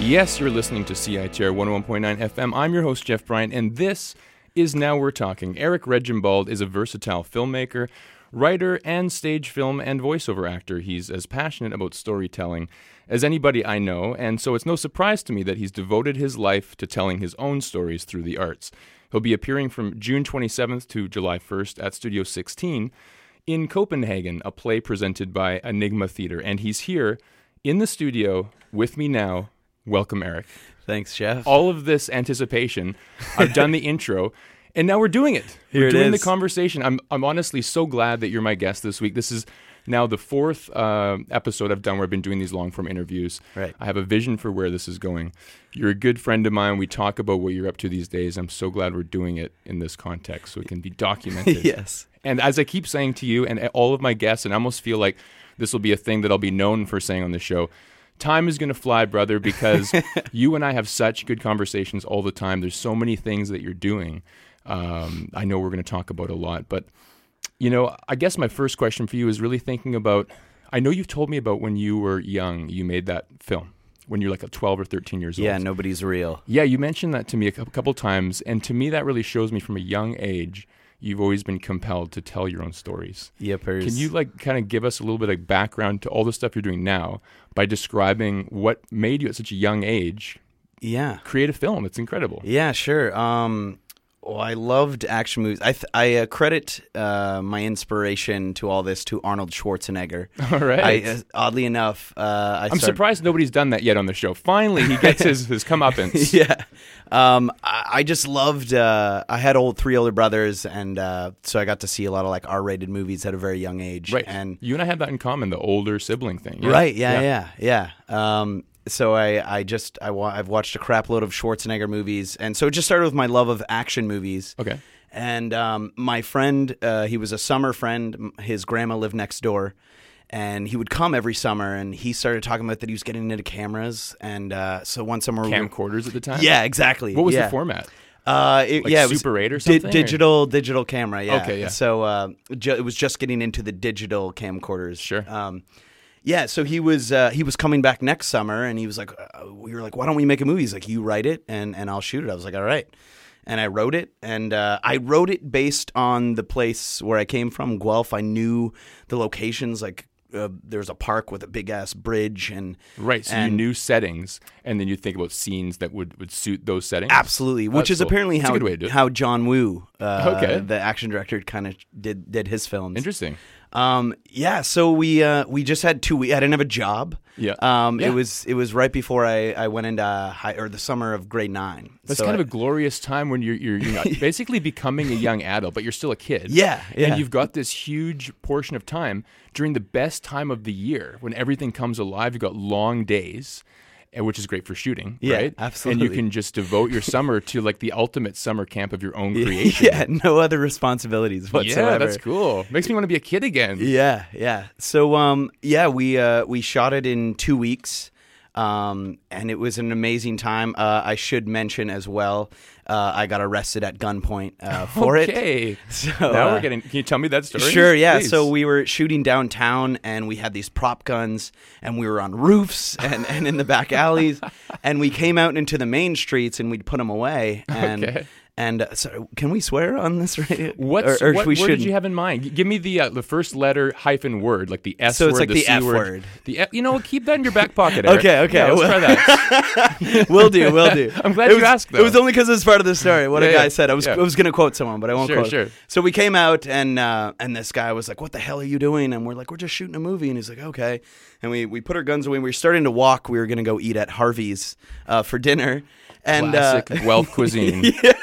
Yes, you're listening to CITR 101.9 FM. I'm your host, Jeff Bryant, and this is Now We're Talking. Eric Regimbald is a versatile filmmaker, writer, and stage film and voiceover actor. He's as passionate about storytelling as anybody I know, and so it's no surprise to me that he's devoted his life to telling his own stories through the arts. He'll be appearing from June 27th to July 1st at Studio 16 in Copenhagen, a play presented by Enigma Theatre, and he's here in the studio with me now. Welcome, Eric. Thanks, Jeff. All of this anticipation, I've done the intro, and now we're doing it. We're doing the conversation. I'm honestly so glad that you're my guest this week. This is now the fourth episode I've done where I've been doing these long-form interviews. Right. I have a vision for where this is going. You're a good friend of mine. We talk about what you're up to these days. I'm so glad we're doing it in this context so it can be documented. Yes. And as I keep saying to you and all of my guests, and I almost feel like this will be a thing that I'll be known for saying on the show, time is going to fly, brother, because you and I have such good conversations all the time. There's so many things that you're doing. I know we're going to talk about a lot, but, you know, I guess my first question for you is really thinking about, I know you've told me about when you were young, you made that film, when you're like 12 or 13 years old. Yeah, Nobody's Real. Yeah, you mentioned that to me a couple times, and to me that really shows me from a young age you've always been compelled to tell your own stories. Yippers. Can you kind of give us a little bit of background to all the stuff you're doing now by describing what made you at such a young age create a film? It's incredible. Yeah, sure. I loved action movies. I credit my inspiration to all this to Arnold Schwarzenegger. All right. Oddly enough, I'm surprised nobody's done that yet on the show. Finally, he gets his comeuppance. Yeah. I just loved, I had three older brothers, and so I got to see a lot of R-rated movies at a very young age. Right. And you and I had that in common, the older sibling thing. Yeah? Right, yeah. So I've watched a crap load of Schwarzenegger movies, and so it just started with my love of action movies. Okay. And my friend, he was a summer friend. His grandma lived next door, and he would come every summer. And he started talking about that he was getting into cameras. And so one summer, camcorders at the time. Yeah, exactly. What was the format? It was Super 8 or something? Digital camera. Yeah. Okay. Yeah. So it was just getting into the digital camcorders. Sure. Yeah, so he was coming back next summer, and he was like, we were like, why don't we make a movie? He's like, you write it, and I'll shoot it. I was like, all right. And I wrote it, and I wrote it based on the place where I came from, Guelph. I knew the locations, there's a park with a big-ass bridge. Right, so you knew settings, and then you think about scenes that would suit those settings? Absolutely, which is apparently how John Woo, the action director, kind of did his films. Interesting. So we just had 2 weeks. I didn't have a job. Yeah. It was right before I went into the summer of grade 9. That's kind of a glorious time when you're basically becoming a young adult, but you're still a kid. Yeah. And you've got this huge portion of time during the best time of the year when everything comes alive. You've got long days, which is great for shooting, right? Absolutely. And you can just devote your summer to the ultimate summer camp of your own creation. Yeah, no other responsibilities whatsoever. Yeah, that's cool. Makes me want to be a kid again. Yeah. So, we shot it in 2 weeks, and it was an amazing time. I should mention as well, I got arrested at gunpoint for it. Okay. So, now we're getting. Can you tell me that story? Sure. Yeah. Please. So we were shooting downtown, and we had these prop guns, and we were on roofs and in the back alleys, and we came out into the main streets, and we'd put them away. And okay. And so, can we swear on this radio? What did you have in mind? Give me the first letter hyphen word, like the S so word. So it's like the C F word. word. Keep that in your back pocket, Eric. Okay. Yeah, let's try that. Will do. I'm glad you asked, though. It was only because it was part of the story. What a guy said. I was going to quote someone, but I won't quote. Sure. So we came out, and this guy was like, what the hell are you doing? And we're like, we're just shooting a movie. And he's like, okay. And we put our guns away, and we were starting to walk. We were going to go eat at Harvey's for dinner. And classic Guelph cuisine.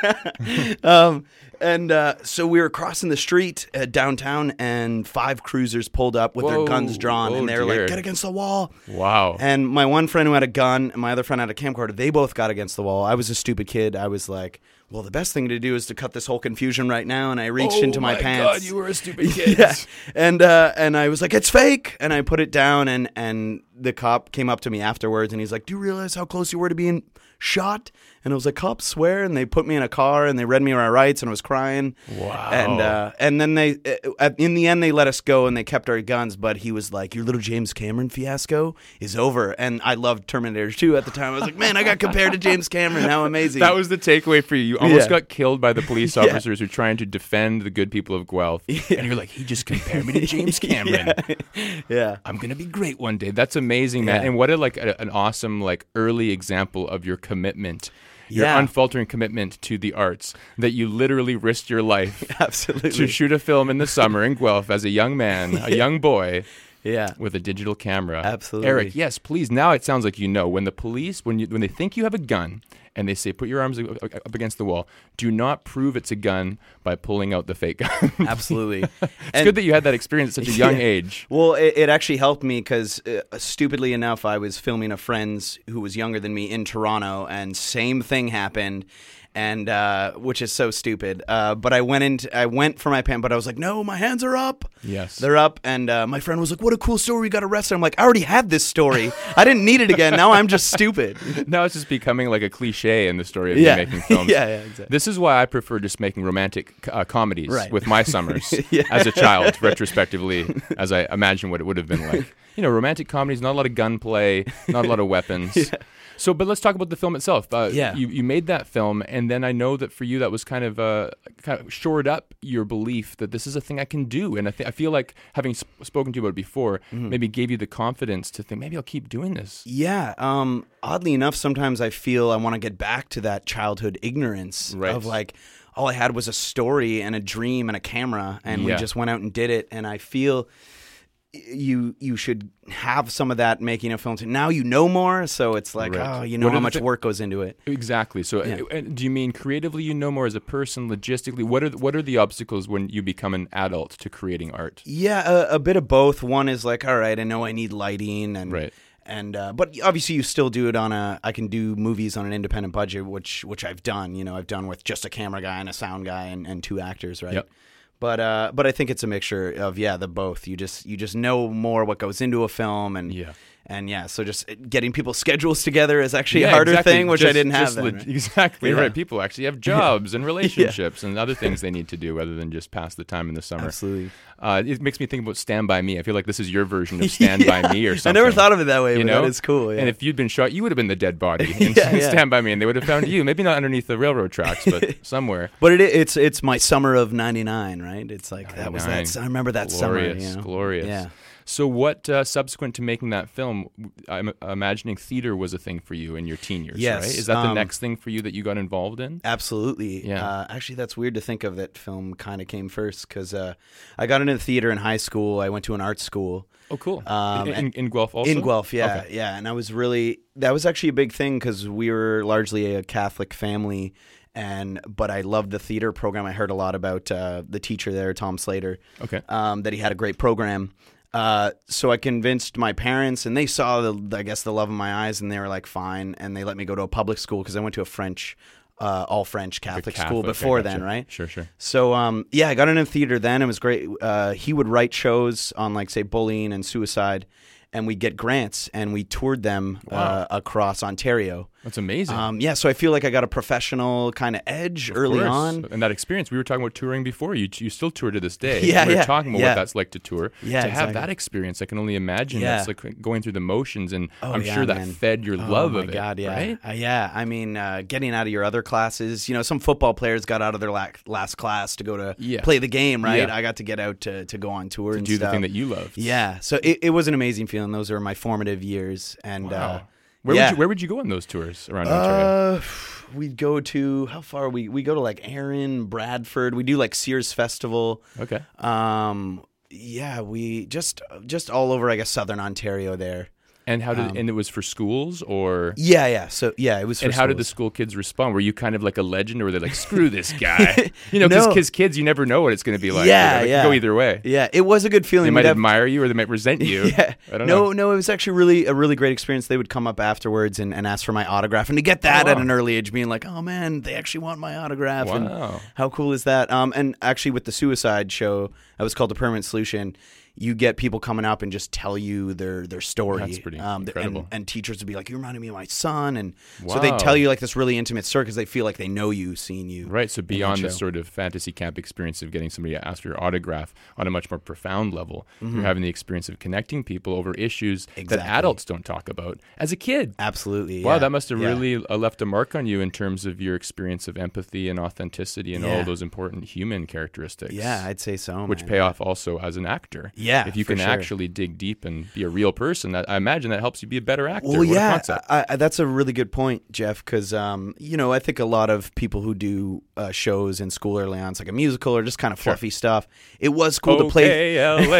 So we were crossing the street downtown, and 5 cruisers pulled up with their guns drawn, and they were like, "Get against the wall!" Wow! And my one friend who had a gun, and my other friend had a camcorder. They both got against the wall. I was a stupid kid. I was like, "Well, the best thing to do is to cut this whole confusion right now." And I reached into my pants. Oh my God, you were a stupid kid. Yeah. And I was like, "It's fake!" And I put it down, and the cop came up to me afterwards and he's like, "Do you realize how close you were to being shot?" And I was like, "Cops swear?" And they put me in a car and they read me my rights and I was crying. Wow. And then they, in the end, they let us go and they kept our guns. But he was like, "Your little James Cameron fiasco is over." And I loved Terminator 2 at the time. I was like, "Man, I got compared to James Cameron. How amazing!" That was the takeaway for you. You almost Yeah. got killed by the police officers who are trying to defend the good people of Guelph. And you're like, he just compared me to James Cameron. Yeah. I'm going to be great one day. That's amazing, man. Yeah. And what an awesome early example of your commitment. Your Yeah. unfaltering commitment to the arts, that you literally risked your life Absolutely. to shoot a film in the summer in Guelph as a young man, a young boy, Yeah. with a digital camera. Absolutely. Eric, yes, please. Now it sounds like you know. When the police, when they think you have a gun and they say, put your arms up against the wall, do not prove it's a gun by pulling out the fake gun. Absolutely. It's good that you had that experience at such a young age. Well, it actually helped me because, stupidly enough, I was filming a friend's who was younger than me in Toronto, and same thing happened, and which is so stupid. But I went for my pen, but I was like, "No, my hands are up." Yes. They're up, and my friend was like, "What a cool story! You got arrested." I'm like, "I already had this story. I didn't need it again. Now I'm just stupid." Now it's just becoming like a cliche in the story of Yeah. you making films. Yeah, exactly. This is why I prefer just making romantic comedies Right. with my summers Yeah. as a child, retrospectively, as I imagine what it would have been like. You know, romantic comedies, not a lot of gunplay, not a lot of weapons. Yeah. So, but let's talk about the film itself. Yeah. You made that film, and then I know that for you that was kind of shored up your belief that this is a thing I can do. And I feel like having spoken to you about it before, maybe gave you the confidence to think, maybe I'll keep doing this. Yeah. Oddly enough, sometimes I feel I want to get back to that childhood ignorance Right. of like, all I had was a story and a dream and a camera, and we Yeah. just went out and did it. And I feel you should have some of that making a film. Now you know more, so it's like, Right. oh, you know What are how the much work goes into it. Exactly. So, Yeah. do you mean creatively you know more as a person, logistically? What are the obstacles when you become an adult to creating art? Yeah, a bit of both. One is like, all right, I know I need lighting, and Right. and but obviously you still do it on I can do movies on an independent budget, which I've done. You know, I've done with just a camera guy and a sound guy and two actors, right? Yep. But I think it's a mixture of the both. You just know more what goes into a film, and so just getting people's schedules together is actually a harder exactly. thing, which I didn't have Just then. Right? Exactly Yeah. right. People actually have jobs and relationships and other things they need to do other than just pass the time in the summer. Absolutely. It makes me think about Stand By Me. I feel like this is your version of Stand By Me or I something. never thought of it that way, You but know? that is cool. Yeah. And if you'd been shot, you would have been the dead body in Yeah. Stand By Me, and they would have found you. Maybe not underneath the railroad tracks, but somewhere. But it's my summer of '99, right? It's like that was 99. that. I remember that Glorious, summer. You know? glorious. Yeah. So what, subsequent to making that film, I'm imagining theater was a thing for you in your teen years, Yes, right? Is that the next thing for you that you got involved in? Absolutely. Yeah. Actually, that's weird to think of that film kind of came first because I got into the theater in high school. I went to an art school. Oh, cool. In In Guelph also? In Guelph, yeah. Okay. Yeah. And that was actually a big thing because we were largely a Catholic family. But I loved the theater program. I heard a lot about the teacher there, Tom Slater, Okay. that he had a great program. So I convinced my parents, and they saw the love in my eyes, and they were like, fine. And they let me go to a public school because I went to a all French Catholic school before then, right? Sure. So, I got into theater then. It was great. He would write shows on, like, say, bullying and suicide, and we'd get grants, and we toured them across Ontario. That's amazing. So I feel like I got a professional kind of edge early course. on. And that experience, we were talking about touring before. You still tour to this day. Yeah, we were yeah, talking about yeah. what that's like to tour. Yeah, to have exactly. that experience, I can only imagine. Yeah. That's like going through the motions, and Oh, I'm yeah, sure that man. fed your love oh my of it. God, yeah. Right? Yeah. I mean, getting out of your other classes. You know, some football players got out of their last class to go to Yeah. play the game, right? Yeah. I got to get out to go on tour and Do stuff. the thing that you loved. Yeah. So it was an amazing feeling. Those were my formative years. And Wow. yeah. Where would you go on those tours around Ontario? We'd go to how far we go to like Erin, Bradford. We do like Sears Festival. Okay. We just all over, I guess, Southern Ontario there. And how did and it was for schools or Yeah. So it was. For and how did the schools. school kids respond? Were you kind of like a legend, or were they like, "Screw this guy"? You know, No. because kids, you never know what it's going to be like. Yeah, It could yeah. go either way. Yeah, it was a good feeling. They might We'd have- admire you, or they might resent you. Yeah. I don't know. No, it was actually a really great experience. They would come up afterwards and ask for my autograph, and to get that Oh, wow. at an early age, being like, "Oh man, they actually want my autograph!" Wow. And how cool is that? And actually, with the suicide show, that was called The Permanent Solution. you get people coming up and just tell you their story. That's pretty incredible. And teachers would be like, "You reminded me of my son," and so Wow. they tell you like this really intimate story because they feel like they know you, seen you. Right, so beyond the show. sort of fantasy camp experience of getting somebody to ask for your autograph on a much more profound level, you're having the experience of connecting people over issues that Exactly. adults don't talk about as a kid. Absolutely. Wow, yeah. that must have Yeah. really left a mark on you in terms of your experience of empathy and authenticity and all Yeah. those important human characteristics. Yeah, I'd say so. Which man. pay off also as an actor. Yeah, if you for can sure. actually dig deep and be a real person, I imagine that helps you be a better actor. Well, What a yeah, concept. that's a really good point, Jeff. Because I think a lot of people who do shows in school early on, it's like a musical or just kind of fluffy stuff. It was cool to play.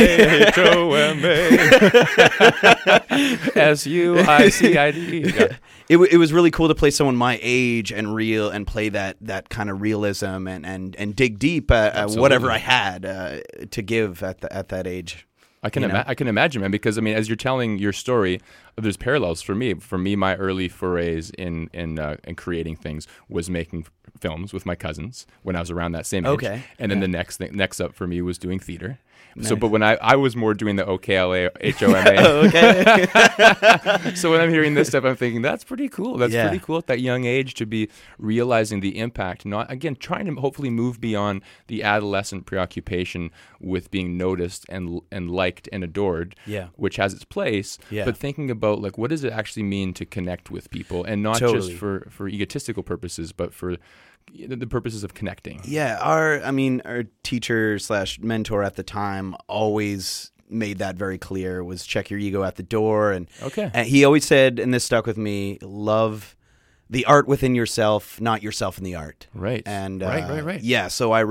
S-U-I-C-I-D. Yeah. It was really cool to play someone my age and real and play that kind of realism and dig deep at whatever I had to give at that age. I can imagine, man, because I mean, as you're telling your story, there's parallels for me. For me, my early forays in creating things was making films with my cousins when I was around that same age. Okay. And then the next up for me was doing theater. Nice. So, but when I was more doing the OKLAHOMA. Okay. So when I'm hearing this stuff, I'm thinking that's pretty cool. That's Yeah. pretty cool at that young age to be realizing the impact. Not again trying to hopefully move beyond the adolescent preoccupation with being noticed and liked and adored, Yeah. which has its place. Yeah. But thinking about like what does it actually mean to connect with people, and not Totally. just for egotistical purposes, but for the purposes of connecting. Yeah, our teacher / mentor at the time always made that very clear, was check your ego at the door. And he always said, and this stuck with me, love the art within yourself, not yourself in the art. Right. And right. Yeah, so I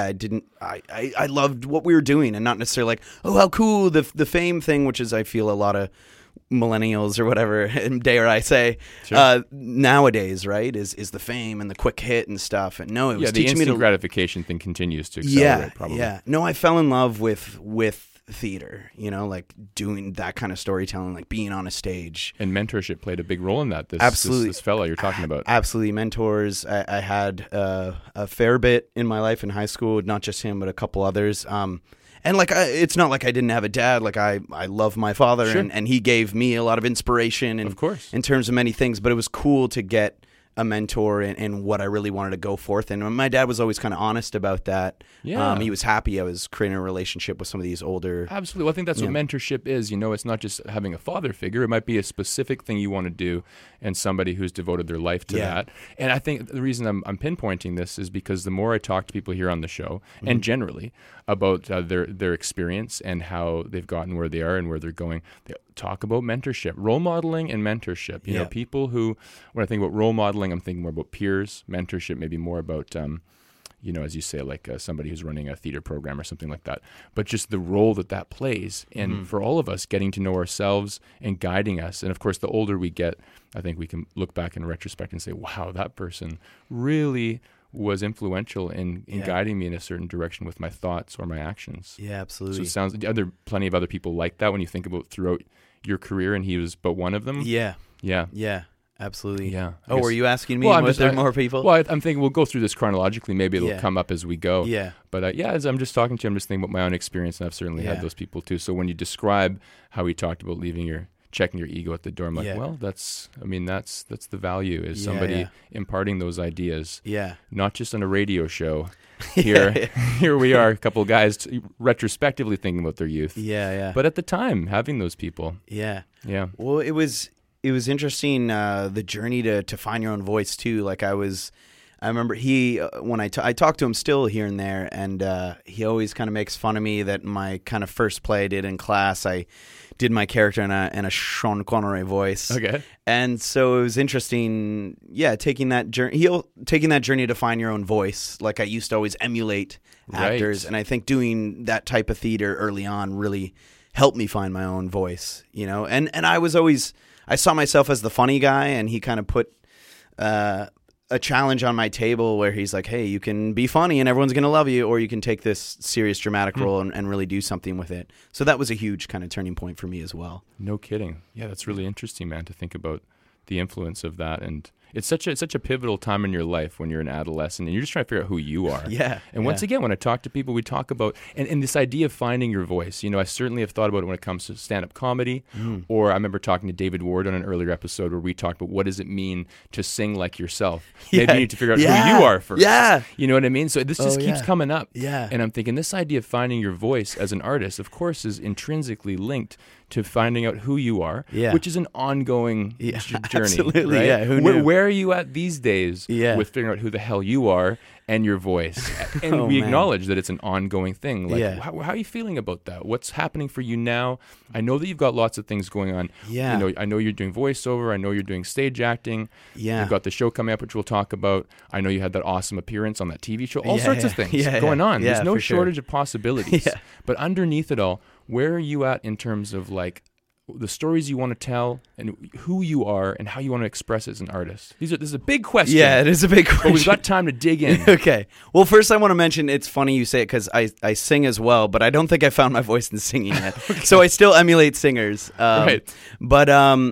loved what we were doing, and not necessarily like, oh, how cool, the fame thing, which is I feel a lot of millennials or whatever, dare I say, Sure. Nowadays, right, is the fame and the quick hit and stuff. And no, it was the teaching me instant to gratification thing continues to accelerate. Probably. Yeah. No, I fell in love with theater, like doing that kind of storytelling, like being on a stage. And mentorship played a big role in that. Absolutely. This fella you're talking about. Absolutely. Mentors. I had a fair bit in my life in high school, not just him, but a couple others. And it's not like I didn't have a dad. Like I love my father, Sure. and he gave me a lot of inspiration, and Of course. in terms of many things. But it was cool to get a mentor in what I really wanted to go forth in. And my dad was always kind of honest about that. Yeah. He was happy I was creating a relationship with some of these older. Absolutely. Well, I think that's what mentorship is. It's not just having a father figure. It might be a specific thing you want to do and somebody who's devoted their life to that. And I think the reason I'm pinpointing this is because the more I talk to people here on the show and generally about their experience and how they've gotten where they are and where they're going, they talk about mentorship, role modeling and mentorship. You know, people who, when I think about role modeling, I'm thinking more about peers. Mentorship maybe more about as you say, like somebody who's running a theater program or something like that. But just the role that plays, and for all of us, getting to know ourselves and guiding us. And of course, the older we get, I think we can look back in retrospect and say, wow, that person really was influential in guiding me in a certain direction with my thoughts or my actions. Yeah, absolutely. So it sounds, are there plenty of other people like that when you think about throughout your career, and he was but one of them? Yeah. Yeah. Yeah. Absolutely. Yeah. Oh, were you asking me? Well, Was there more people? Well, I'm thinking we'll go through this chronologically. Maybe it'll come up as we go. Yeah. But as I'm just talking to you, I'm just thinking about my own experience, and I've certainly had those people too. So when you describe how he talked about checking your ego at the door, I'm like, well, that's the value, is somebody imparting those ideas. Yeah. Not just on a radio show. Here we are, a couple of guys retrospectively thinking about their youth. Yeah. But at the time, having those people. Yeah. Yeah. Well, it was interesting, the journey to find your own voice too. Like I remember he when I talked to him still here and there, and he always kind of makes fun of me that my kind of first play I did in class, I did my character in a Sean Connery voice. Okay. And so it was interesting, taking that journey to find your own voice. Like I used to always emulate actors, and I think doing that type of theater early on really helped me find my own voice, And I saw myself as the funny guy, and he kind of put a challenge on my table where he's like, hey, you can be funny and everyone's going to love you, or you can take this serious dramatic role and really do something with it. So that was a huge kind of turning point for me as well. No kidding. Yeah, that's really interesting, man, to think about the influence of that. And It's such a pivotal time in your life when you're an adolescent and you're just trying to figure out who you are. Yeah. And once again, when I talk to people, we talk about and this idea of finding your voice. I certainly have thought about it when it comes to stand-up comedy. Or I remember talking to David Ward on an earlier episode where we talked about what does it mean to sing like yourself. Maybe you need to figure out who you are first. Yeah. You know what I mean? So this just keeps coming up. Yeah. And I'm thinking this idea of finding your voice as an artist, of course, is intrinsically linked to finding out who you are, which is an ongoing journey. Absolutely, right? yeah. Who knew? Where are you at these days with figuring out who the hell you are and your voice? And we acknowledge that it's an ongoing thing. Like, how are you feeling about that? What's happening for you now? I know that you've got lots of things going on. Yeah. I know you're doing voiceover. I know you're doing stage acting. Yeah. You've got the show coming up, which we'll talk about. I know you had that awesome appearance on that TV show. All sorts of things going on. There's no shortage of possibilities. But underneath it all, where are you at in terms of like the stories you want to tell and who you are and how you want to express it as an artist? This is a big question. Yeah, it is a big question. But we've got time to dig in. Okay. Well, first I want to mention, it's funny you say it because I sing as well, but I don't think I found my voice in singing yet. So I still emulate singers. Right. But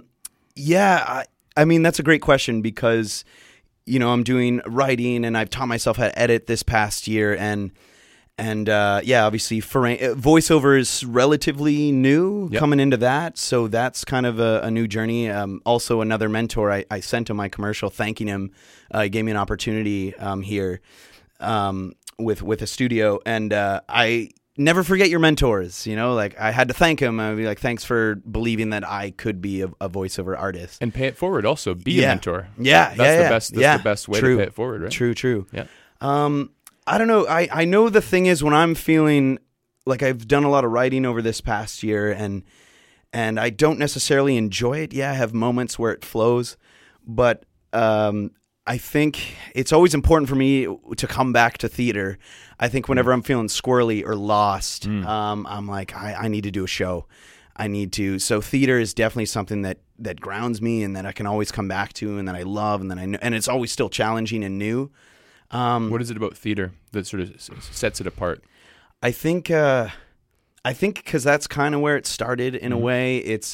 I mean, that's a great question because, I'm doing writing and I've taught myself how to edit this past year and obviously voiceover is relatively new coming into that. So that's kind of a new journey. Also another mentor, I sent him my commercial thanking him. He gave me an opportunity here with a studio. And I never forget your mentors, like I had to thank him. I'd be like, thanks for believing that I could be a voiceover artist. And pay it forward also. Be a mentor. Yeah. That's the best way to pay it forward, right? True. Yeah. I don't know. I know the thing is when I'm feeling like I've done a lot of writing over this past year and I don't necessarily enjoy it. Yeah, I have moments where it flows, but I think it's always important for me to come back to theater. I think whenever I'm feeling squirrely or lost, I'm like, I need to do a show. I need to. So theater is definitely something that grounds me and that I can always come back to and that I love and that I know, and it's always still challenging and new. What is it about theater that sort of sets it apart? I think because that's kind of where it started in a way. It's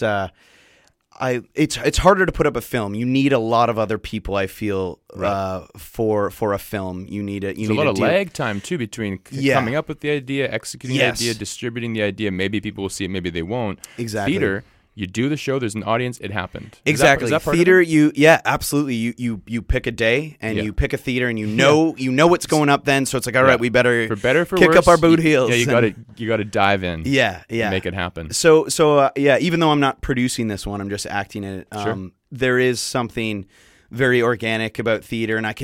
harder to put up a film. You need a lot of other people. I feel for a film. You need a lot of lag time too between coming up with the idea, executing the idea, distributing the idea. Maybe people will see it, maybe they won't. Exactly. Theater. You do the show. There's an audience. It happened. Exactly. Is that part theater. Of it? Absolutely. You pick a day and you pick a theater and you know what's going up then. So it's like, all right, we better for better for kick worse, up our boot heels. Yeah, you got to dive in. Yeah. Make it happen. So even though I'm not producing this one, I'm just acting in it. There is something very organic about theater, and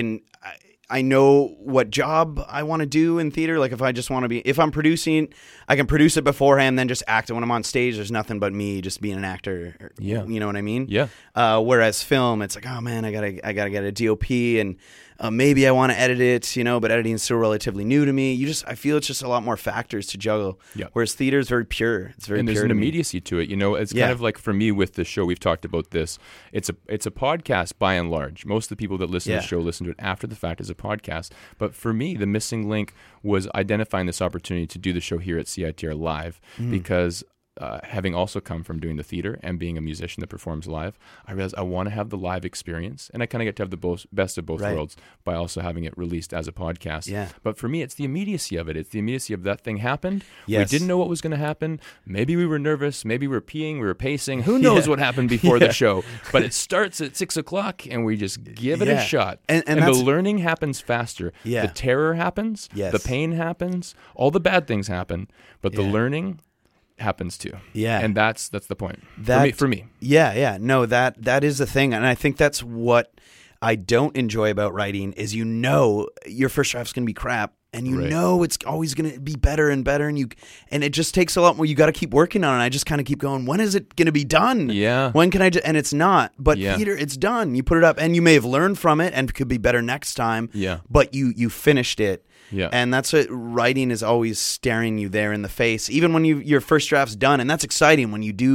I know what job I want to do in theater. Like if I'm producing, I can produce it beforehand, then just act it when I'm on stage. There's nothing but me just being an actor. Yeah. You know what I mean? Yeah. Whereas film, it's like, oh man, I gotta get a DOP and maybe I want to edit it, but editing is still relatively new to me. I feel it's just a lot more factors to juggle. Yeah. Whereas theater is very pure. It's very and pure. There's an immediacy to it. It's kind of like for me with the show. We've talked about this. It's a podcast by and large. Most of the people that listen to the show listen to it after the fact as a podcast. But for me, the missing link was identifying this opportunity to do the show here at CITR live because having also come from doing the theater and being a musician that performs live, I realized I want to have the live experience, and I kind of get to have the best of both worlds by also having it released as a podcast. Yeah. But for me, it's the immediacy of it. It's the immediacy of that thing happened. Yes. We didn't know what was going to happen. Maybe we were nervous. Maybe we were peeing. We were pacing. Who knows what happened before the show? But it starts at 6:00, and we just give it a shot. And the learning happens faster. Yeah. The terror happens. Yes. The pain happens. All the bad things happen. But the learning happens too. Yeah. And that's the point. For me. Yeah. No, that is the thing. And I think that's what I don't enjoy about writing is your first draft's going to be crap and it's always going to be better and better and it just takes a lot more. You got to keep working on it. I just kind of keep going, when is it going to be done? Yeah. When can I and it's not. But theater, it's done. You put it up and you may have learned from it and could be better next time. Yeah. But you finished it. Yeah. And that's what writing is always staring you there in the face, even when your first draft's done. And that's exciting when you do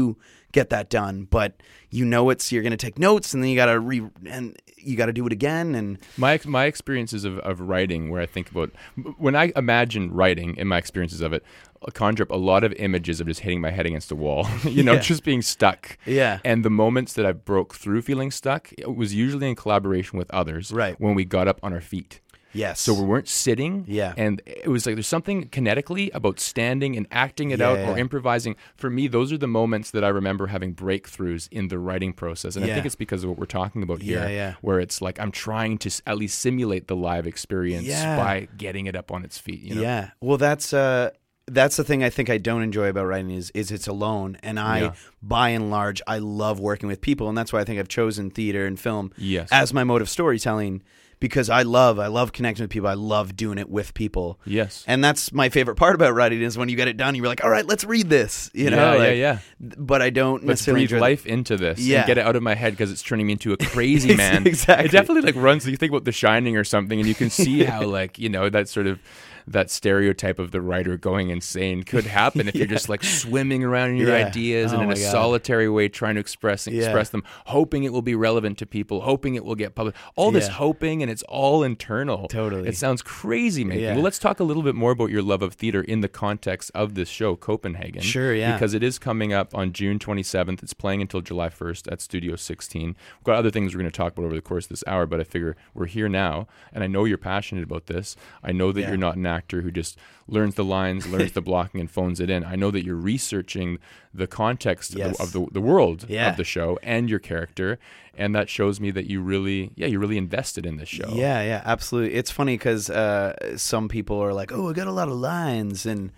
get that done. But you're going to take notes, and then you got to do it again. And my experiences of writing, where I think about when I imagine writing, in my experiences of it, I conjure up a lot of images of just hitting my head against a wall, just being stuck. Yeah. And the moments that I broke through feeling stuck, it was usually in collaboration with others. Right. When we got up on our feet. Yes. So we weren't sitting. Yeah. And it was like there's something kinetically about standing and acting it out or improvising. For me, those are the moments that I remember having breakthroughs in the writing process. And I think it's because of what we're talking about here, where it's like I'm trying to at least simulate the live experience by getting it up on its feet. Yeah. Well, that's the thing I think I don't enjoy about writing is it's alone. And by and large, I love working with people. And that's why I think I've chosen theater and film as my mode of storytelling. Because I love connecting with people. I love doing it with people. Yes. And that's my favorite part about writing is when you get it done, you're like, all right, let's read this. But I don't necessarily breathe life into this and get it out of my head because it's turning me into a crazy man. Exactly. It definitely runs. You think about The Shining or something, and you can see how that sort of that stereotype of the writer going insane could happen if you're just like swimming around in your ideas and in a solitary way trying to express them, hoping it will be relevant to people, hoping it will get published. All this hoping, and it's all internal. Totally. It sounds crazy, man. Yeah. Well, let's talk a little bit more about your love of theater in the context of this show, Copenhagen. Sure, yeah. Because it is coming up on June 27th. It's playing until July 1st at Studio 16. We've got other things we're going to talk about over the course of this hour, but I figure we're here now, and I know you're passionate about this. I know that you're not an actor who just learns the lines, learns the blocking, and phones it in. I know that you're researching the context of the world of the show and your character, and that shows me that you're really invested in this show. Yeah, absolutely. It's funny because some people are like, "Oh, I got a lot of lines," and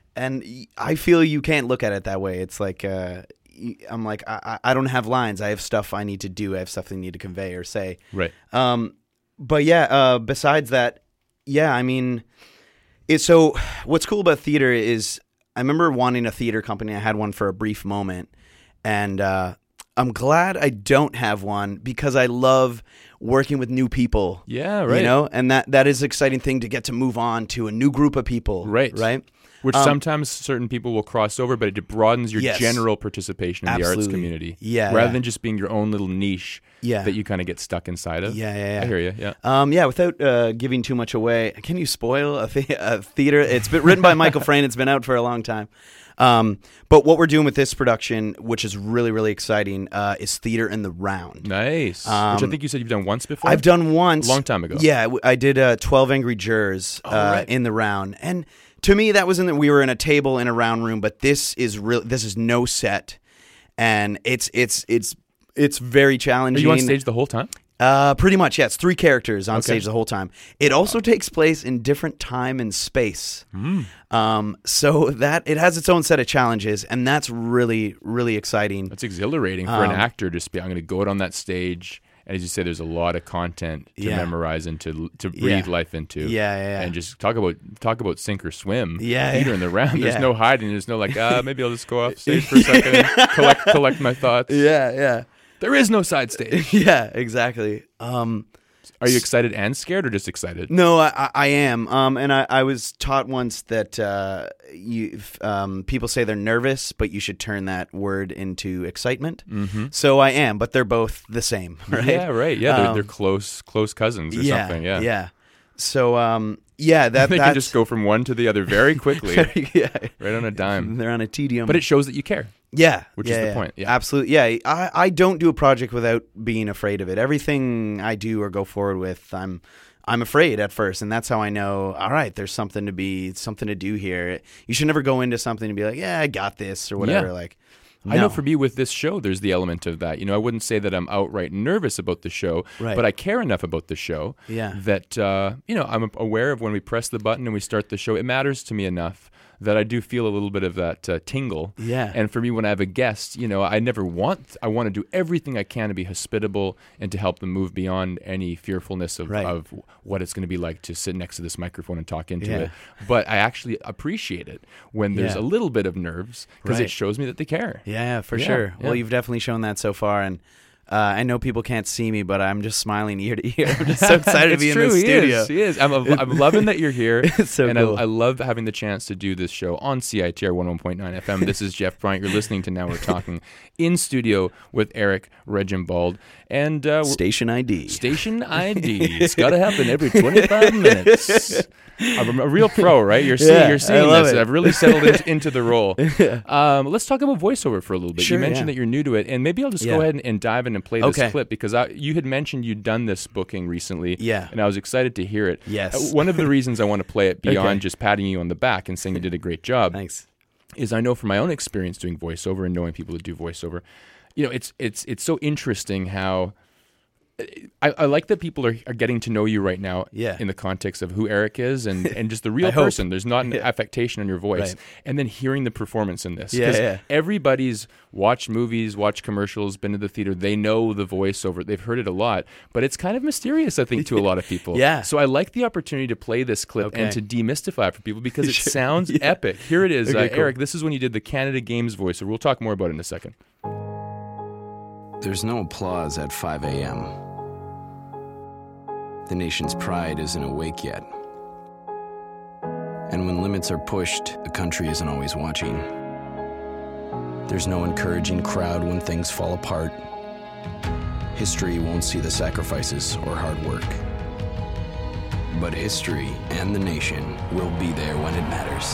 I feel you can't look at it that way. It's like I'm like I don't have lines. I have stuff I need to do. I have stuff I need to convey or say. Right. But besides that, I mean. So what's cool about theater is I remember wanting a theater company. I had one for a brief moment, and I'm glad I don't have one because I love working with new people. Yeah, right. And that is an exciting thing to get to move on to a new group of people. Right. Right. Which sometimes certain people will cross over, but it broadens your general participation in the arts community. Yeah. Rather than just being your own little niche that you kind of get stuck inside of. Yeah. I hear you, yeah. Without giving too much away, can you spoil a theater? It's been written by Michael Frayn. It's been out for a long time. But what we're doing with this production, which is really, really exciting, is Theater in the Round. Nice. Which I think you said you've done once before? I've done once. A long time ago. Yeah, I did 12 Angry Jurors in the round. And to me, that was we were in a table in a round room, but this is no set. And it's very challenging. Are you on stage the whole time? Pretty much, yeah. It's 3 characters on stage the whole time. It also takes place in different time and space. So that it has its own set of challenges, and that's really, really exciting. That's exhilarating for an actor to I'm going to go out on that stage. And as you say, there's a lot of content to memorize and to breathe life into. Yeah. And just talk about sink or swim. Theater in the round. There's no hiding. There's no like, maybe I'll just go off stage for a second and collect my thoughts. Yeah. There is no side stage. Yeah, exactly. Are you excited and scared, or just excited? No, I am. And I was taught once that people say they're nervous, but you should turn that word into excitement. Mm-hmm. So I am, but they're both the same, right? Yeah, right. Yeah, they're close cousins or something. Yeah. Yeah. So they can just go from one to the other very quickly. Right on a dime. They're on a tedium. But it shows that you care. Yeah. Which is the point. Yeah. Absolutely. Yeah. I don't do a project without being afraid of it. Everything I do or go forward with, I'm afraid at first, and that's how I know, all right, there's something to do here. You should never go into something and be like, yeah, I got this or whatever. Yeah. Like, no. I know for me with this show, there's the element of that. I wouldn't say that I'm outright nervous about the show, but I care enough about the show that, I'm aware of when we press the button and we start the show. It matters to me enough that I do feel a little bit of that tingle. Yeah. And for me, when I have a guest, I want to do everything I can to be hospitable and to help them move beyond any fearfulness of what it's going to be like to sit next to this microphone and talk into it. But I actually appreciate it when there's a little bit of nerves because it shows me that they care. Yeah, for sure. Yeah. Well, you've definitely shown that so far. And I know people can't see me, but I'm just smiling ear to ear. I'm just so excited to be in the studio. He is. I'm loving that you're here. It's so and cool. I love having the chance to do this show on CITR 101.9 FM. This is Jeff Bryant. You're listening to Now We're Talking in studio with Eric Regimbald. And Station ID. Station ID. It's got to happen every 25 minutes. I'm a real pro, right? You're seeing this. I've really settled into the role. Let's talk about voiceover for a little bit. Sure, you mentioned that you're new to it, and maybe I'll just go ahead and dive in and play this clip, because you had mentioned you'd done this booking recently, and I was excited to hear it. Yes. One of the reasons I want to play it beyond just patting you on the back and saying you did a great job, Thanks. is I know from my own experience doing voiceover and knowing people that do voiceover, it's so interesting how I like that people are getting to know you right now in the context of who Eric is and just the real person. There's not an affectation on your voice. Right. And then hearing the performance in this. Because everybody's watched movies, watched commercials, been to the theater. They know the voiceover. They've heard it a lot. But it's kind of mysterious, I think, to a lot of people. So I like the opportunity to play this clip and to demystify it for people because it sounds epic. Here it is. Eric, this is when you did the Canada Games voiceover. We'll talk more about it in a second. There's no applause at 5 a.m. The nation's pride isn't awake yet. And when limits are pushed, the country isn't always watching. There's no encouraging crowd when things fall apart. History won't see the sacrifices or hard work. But history and the nation will be there when it matters.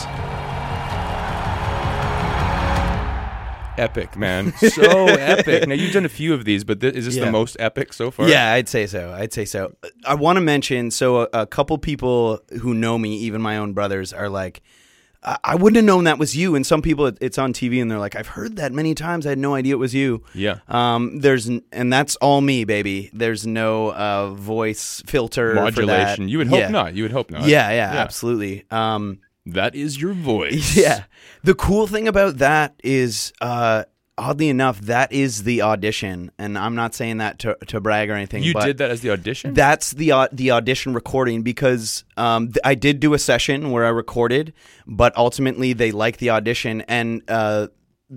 Epic, man. So epic. Now, you've done a few of these, but is this the most epic so far? Yeah, I'd say so. I want to mention, a couple people who know me, even my own brothers, are like, I wouldn't have known that was you. And some people, it's on TV, and they're like, I've heard that many times. I had no idea it was you. Yeah. And that's all me, baby. There's no voice filter modulation. For that. You would hope not. You would hope not. Yeah, absolutely. That is your voice. Yeah. The cool thing about that is, oddly enough, that is the audition. And I'm not saying that to brag or anything. You did that as the audition? That's the audition recording because I did do a session where I recorded, but ultimately they liked the audition. And what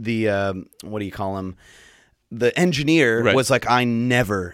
do you call him? The engineer was like, I've never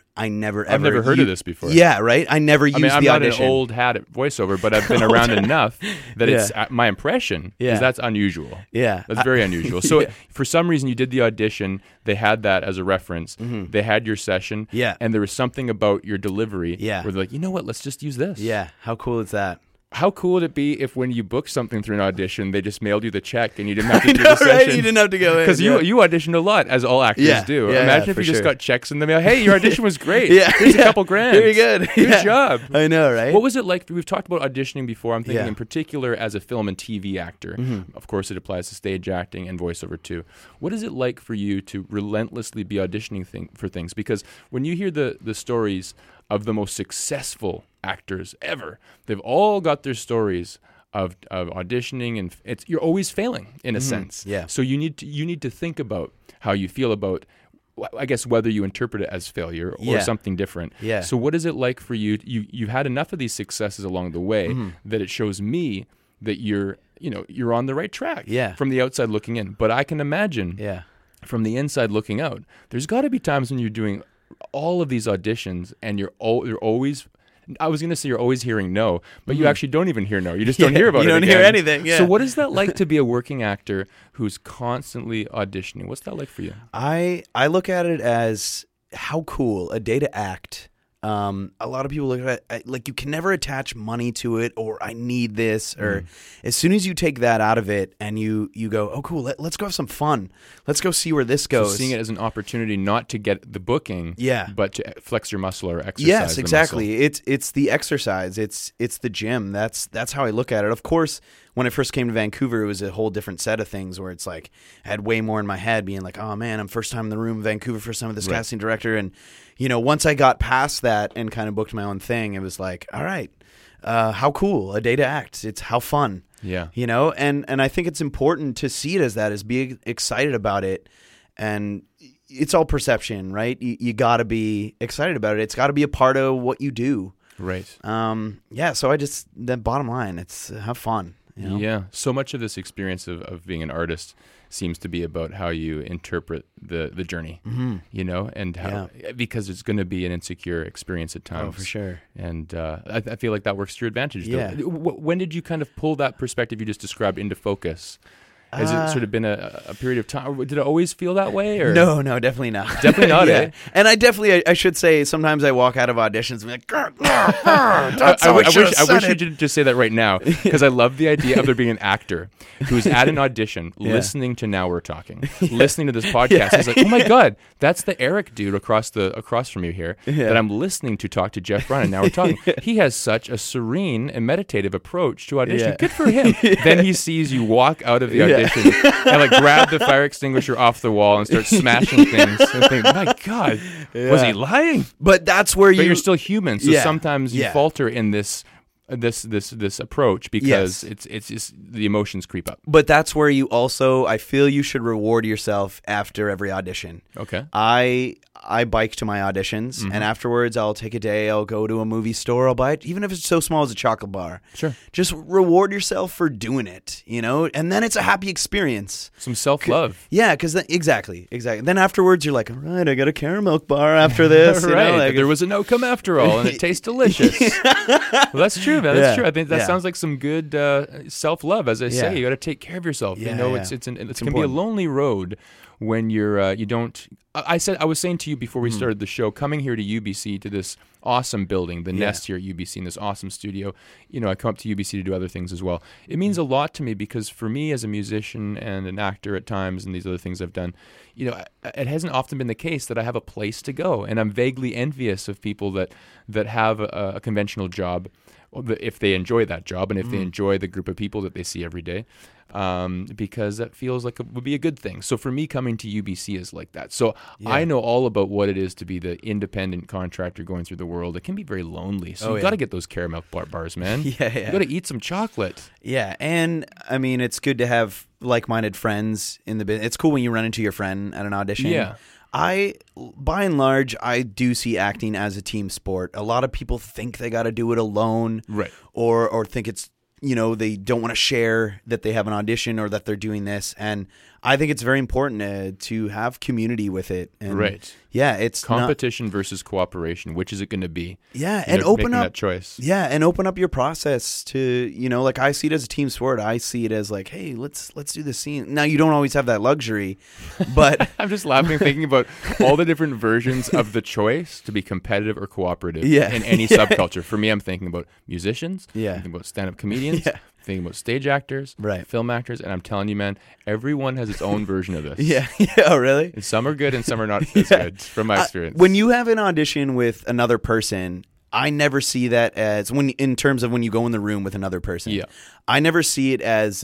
heard of this before. Yeah, right? I never used the audition. I'm not an old hat at voiceover, but I've been around enough that it's my impression is that's unusual. Yeah. That's very unusual. So for some reason you did the audition, they had that as a reference, they had your session, and there was something about your delivery where they're like, you know what, let's just use this. Yeah, how cool is that? How cool would it be if when you booked something through an audition, they just mailed you the check and you didn't have to do the session? Right? You didn't have to go in. Because you auditioned a lot, as all actors do. Imagine if you just got checks in the mail. Hey, your audition was great. Here's a couple grand. Very good. Good job. I know, right? What was it like? We've talked about auditioning before. I'm thinking in particular as a film and TV actor. Of course, it applies to stage acting and voiceover too. What is it like for you to relentlessly be auditioning for things? Because when you hear the stories of the most successful actors ever, they've all got their stories of auditioning, and you're always failing in a sense. Yeah. So you need to think about how you feel about, I guess, whether you interpret it as failure or something different. Yeah. So what is it like for you? You've had enough of these successes along the way that it shows me that you're on the right track from the outside looking in. But I can imagine from the inside looking out, there's got to be times when you're doing all of these auditions and you're always, I was going to say you're always hearing no, but you actually don't even hear no. You just don't hear about it. You don't hear anything. Yeah. So what is that like to be a working actor who's constantly auditioning? What's that like for you? I look at it as how cool a day to act. A lot of people look at it like you can never attach money to it, or I need this, or as soon as you take that out of it and you go, oh cool, let's go have some fun. Let's go see where this goes. So seeing it as an opportunity not to get the booking, but to flex your muscle or exercise. Yes, exactly. It's the exercise. It's the gym. That's how I look at it. Of course, when I first came to Vancouver, it was a whole different set of things where it's like I had way more in my head being like, oh man, I'm first time in the room, Vancouver, first time with this casting director. And, once I got past that and kind of booked my own thing, it was like, all right, how cool, a day to act. It's how fun. Yeah. And I think it's important to see it as that, as be excited about it. And it's all perception, right? You got to be excited about it. It's got to be a part of what you do. Right. So the bottom line, it's have fun. You know? Yeah. So much of this experience of being an artist seems to be about how you interpret the journey, you know, and how, because it's going to be an insecure experience at times. Oh, for sure. And I feel like that works to your advantage. Yeah. When did you kind of pull that perspective you just described into focus? Has it sort of been a period of time? Did it always feel that way? Or? No, definitely not. Definitely not, eh? And I should say, sometimes I walk out of auditions and be like, I wish you did just say that right now, because I love the idea of there being an actor who's at an audition listening to Now We're Talking, listening to this podcast. He's like, oh my God, that's the Eric dude across from you here that I'm listening to talk to Jeff Bryant. Now We're Talking. He has such a serene and meditative approach to audition. Yeah. Good for him. Then he sees you walk out of the audition and like grab the fire extinguisher off the wall and start smashing things. And think, my God, was he lying? But that's where But you're still human, so sometimes you Yeah. falter in this approach because it's just the emotions creep up. But that's where you also, I feel you should reward yourself after every audition. Okay. I bike to my auditions, and afterwards I'll take a day, I'll go to a movie store, I'll buy it, even if it's so small as a chocolate bar. Sure. Just reward yourself for doing it, you know? And then it's a happy experience. Some self-love. Yeah, because exactly. Then afterwards you're like, all right, I got a caramel bar after this. Right. You know, like, there was an outcome after all, and it tastes delicious. Well, that's true, man. That's Yeah. true. I think that Yeah. sounds like some good self-love. As I say, Yeah. you got to take care of yourself. Yeah, you know, yeah. it's can be a important. lonely road when you're you don't. I was saying to you before we started the show, coming here to UBC, to this awesome building, the Nest here at UBC, in this awesome studio. You know, I come up to UBC to do other things as well. It means a lot to me because for me as a musician and an actor at times, and these other things I've done, you know, it hasn't often been the case that I have a place to go, and I'm vaguely envious of people that have a conventional job, if they enjoy that job and if they enjoy the group of people that they see every day. Because that feels like it would be a good thing. So for me, coming to UBC is like that. So I know all about what it is to be the independent contractor going through the world. It can be very lonely. So you got to get those caramel bars, man. You got to eat some chocolate. Yeah, and I mean, it's good to have like-minded friends in the business. It's cool when you run into your friend at an audition. Yeah. By and large, I do see acting as a team sport. A lot of people think they got to do it alone, Right. Or think it's, you know, they don't want to share that they have an audition or that they're doing this. And I think it's very important to have community with it. And Right. Yeah, it's Competition versus cooperation. Which is it going to be? Yeah, And and open making up that choice. Yeah, and open up your process to, you know, like I see it as a team sport. I see it as like, hey, let's do the scene. Now you don't always have that luxury, but I'm just laughing thinking about all the different versions of the choice to be competitive or cooperative in any subculture. For me, I'm thinking about musicians, thinking about stand-up comedians, thinking about stage actors, film actors, and I'm telling you, man, everyone has its own version of this. Yeah, oh, really? And some are good and some are not as good, from my experience. When you have an audition with another person, I never see that as in terms of when you go in the room with another person. Yeah. I never see it as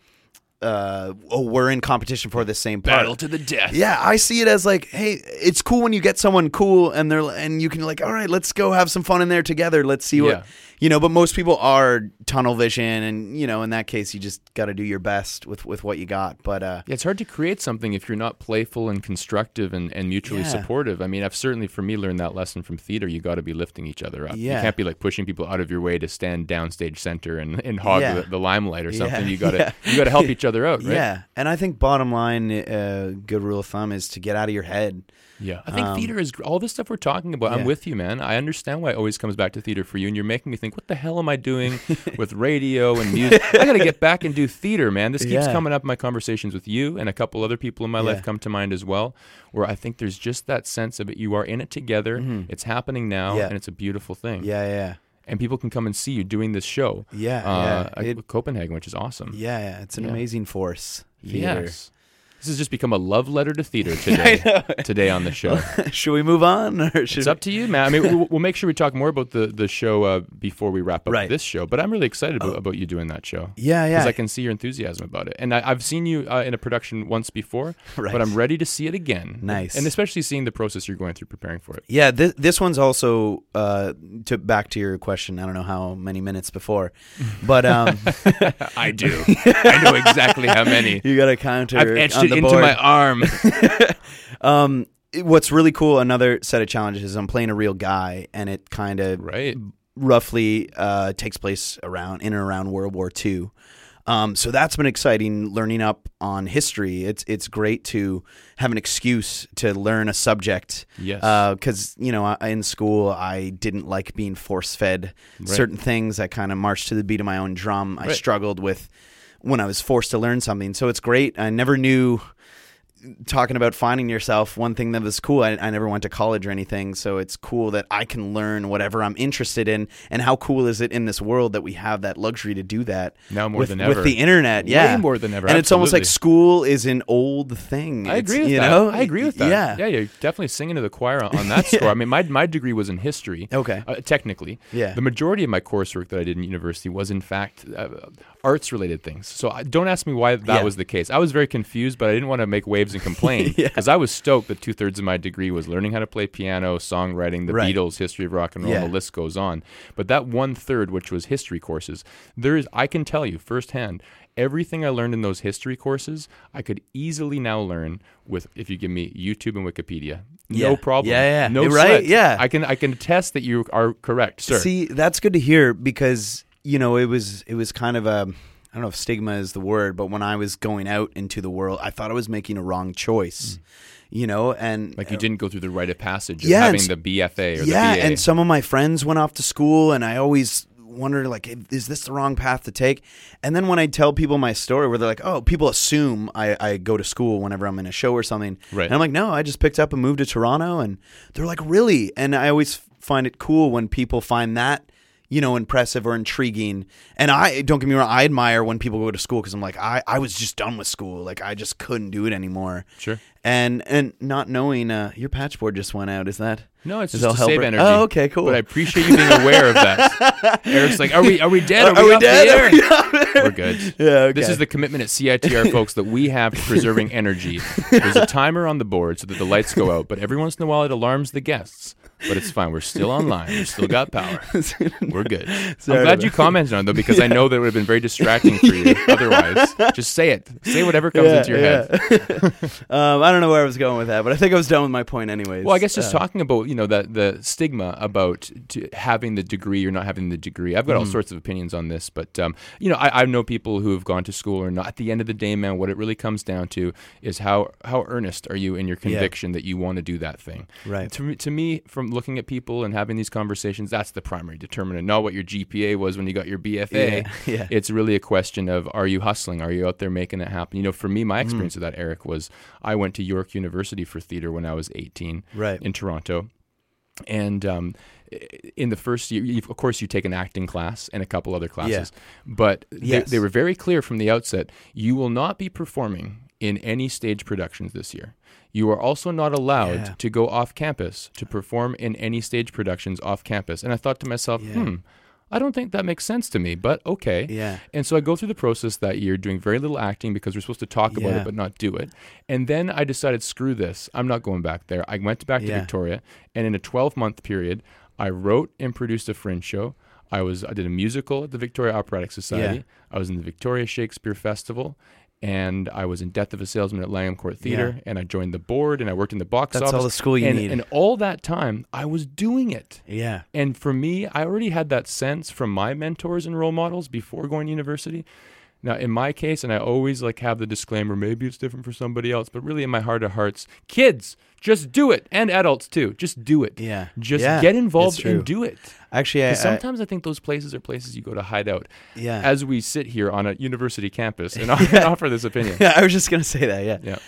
we're in competition for the same part. Battle to the death. Yeah, I see it as like, hey, it's cool when you get someone cool and you can like, all right, let's go have some fun in there together. Let's see what, you know, but most people are tunnel vision, and, you know, in that case, you just got to do your best with what you got. But it's hard to create something if you're not playful and constructive and mutually supportive. I mean, I've certainly, for me, learned that lesson from theater. You got to be lifting each other up. Yeah. You can't be like pushing people out of your way to stand downstage center and hog the limelight or something. Yeah. You got to help each other out, right? Yeah, and I think bottom line, good rule of thumb is to get out of your head. Yeah, I think theater is all this stuff we're talking about. I'm with you, man. I understand why it always comes back to theater for you, and you're making me think, what the hell am I doing with radio and music? I got to get back and do theater, man. This keeps coming up in my conversations with you, and a couple other people in my life come to mind as well, where I think there's just that sense of it. You are in it together. It's happening now, and it's a beautiful thing. Yeah. And people can come and see you doing this show. At Copenhagen, which is awesome. Yeah. It's an amazing force. Theater. Yes. This has just become a love letter to theater today. Today on the show. Should we move on? Or It's up to you, man. I mean, we'll make sure we talk more about the show before we wrap up this show. But I'm really excited about you doing that show. Yeah. Because I can see your enthusiasm about it. And I've seen you in a production once before, but I'm ready to see it again. Nice. And especially seeing the process you're going through preparing for it. Yeah, this one's also, back to your question, I don't know how many minutes before, but... I do. I know exactly how many. You got a counter I've etched on it the into board. my arm. What's really cool, another set of challenges, is I'm playing a real guy, and it kind of roughly takes place in and around World War II. So that's been exciting, learning up on history. It's great to have an excuse to learn a subject. Yes. Because, in school, I didn't like being force-fed certain things. I kind of marched to the beat of my own drum. I struggled with when I was forced to learn something. So it's great. I never knew... Talking about finding yourself, one thing that was cool, I never went to college or anything, so it's cool that I can learn whatever I'm interested in. And how cool is it in this world that we have that luxury to do that now more than ever with the internet? Way more than ever. And Absolutely. It's almost like school is an old thing. I agree with that. I agree with that. Yeah, you're definitely singing to the choir on that score. I mean, my degree was in history. Okay. Technically. Yeah. The majority of my coursework that I did in university was, in fact, arts-related things. So don't ask me why that was the case. I was very confused, but I didn't want to make waves and complain. Because I was stoked that 2/3 of my degree was learning how to play piano, songwriting, the Beatles, history of rock and roll, the list goes on. But that 1/3, which was history courses, I can tell you firsthand, everything I learned in those history courses, I could easily now learn if you give me YouTube and Wikipedia. No problem. Yeah. No right? sweat. Yeah. I can attest that you are correct, sir. See, that's good to hear because, it was kind of a... I don't know if stigma is the word, but when I was going out into the world, I thought I was making a wrong choice, and like you didn't go through the rite of passage of having the BFA or the BA. And some of my friends went off to school, and I always wondered, like, is this the wrong path to take? And then when I tell people my story, where they're like, oh, people assume I go to school whenever I'm in a show or something. Right. And I'm like, no, I just picked up and moved to Toronto, and they're like, really? And I always find it cool when people find that impressive or intriguing. And don't get me wrong, I admire when people go to school because I'm like, I was just done with school. Like, I just couldn't do it anymore. Sure. And not knowing, your patch board just went out. Is that? No, it's just to save energy. Oh, okay, cool. But I appreciate you being aware of that. Eric's like, are we dead? Are we off dead? the air? We're good. Yeah, okay. This is the commitment at CITR, folks, that we have to preserving energy. There's a timer on the board so that the lights go out, but every once in a while it alarms the guests. But it's fine. We're still online. We've still got power. We're good. I'm glad you commented on it, though, because I know that it would have been very distracting for you otherwise. Just say it. Say whatever comes into your head. I don't know where I was going with that, but I think I was done with my point anyways. Well, I guess just talking about, the stigma about having the degree or not having the degree. I've got all sorts of opinions on this, but, I know people who have gone to school or not. At the end of the day, man, what it really comes down to is how earnest are you in your conviction that you want to do that thing. Right. To me, from looking at people and having these conversations, that's the primary determinant. Not what your GPA was when you got your BFA. Yeah. It's really a question of, are you hustling? Are you out there making it happen? For me, my experience of that, Eric, was I went to York University for theater when I was 18 in Toronto. And in the first year, of course, you take an acting class and a couple other classes. But they were very clear from the outset, you will not be performing in any stage productions this year. You are also not allowed to go off campus to perform in any stage productions off campus. And I thought to myself, I don't think that makes sense to me, but okay. Yeah. And so I go through the process that year doing very little acting because we're supposed to talk about it but not do it. And then I decided, screw this. I'm not going back there. I went back to Victoria, and in a 12-month period, I wrote and produced a Fringe show. I did a musical at the Victoria Operatic Society. I was in the Victoria Shakespeare Festival. And I was in Death of a Salesman at Langham Court Theatre, and I joined the board, and I worked in the box office. That's all the school you need. And all that time, I was doing it. Yeah. And for me, I already had that sense from my mentors and role models before going to university. Now, in my case, and I always have the disclaimer, maybe it's different for somebody else, but really in my heart of hearts, kids, just do it. And adults too. Just do it. Yeah. Just get involved and do it. Actually, sometimes I think those places are places you go to hide out. Yeah. As we sit here on a university campus and offer this opinion. Yeah, I was just going to say that, yeah.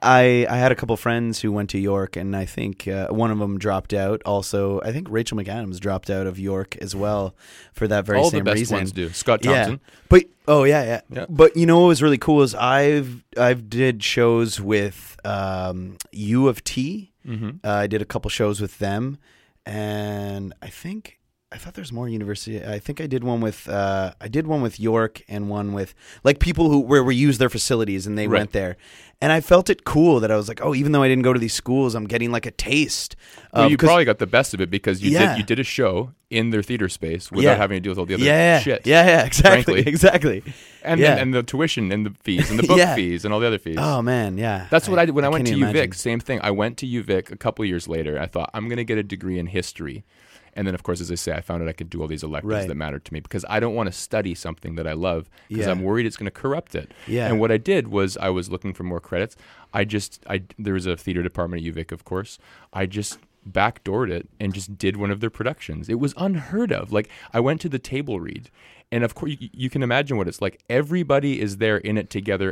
I had a couple friends who went to York, and I think one of them dropped out. Also, I think Rachel McAdams dropped out of York as well for that very same reason. All the best ones do. Scott Thompson. But yeah. But what was really cool is I've did shows with U of T. I did a couple shows with them, and I thought there's more university. I think I did one with York and one with people where we used their facilities and they went there. And I felt it cool that I was like, oh, even though I didn't go to these schools, I'm getting a taste. Well, you probably got the best of it because you did a show in their theater space without having to deal with all the other shit. Yeah, exactly. Frankly. Exactly. And the tuition and the fees and the book fees and all the other fees. Oh, man, yeah. That's what I did when I went to UVic. Same thing. I went to UVic a couple of years later. I thought, I'm going to get a degree in history. And then, of course, as I say, I found out I could do all these electives Right. that mattered to me because I don't want to study something that I love because Yeah. I'm worried it's going to corrupt it. Yeah. And what I did was I was looking for more credits. There was a theater department at UVic, of course. I just backdoored it and just did one of their productions. It was unheard of. Like, I went to the table read. And of course, you can imagine what it's like. Everybody is there in it together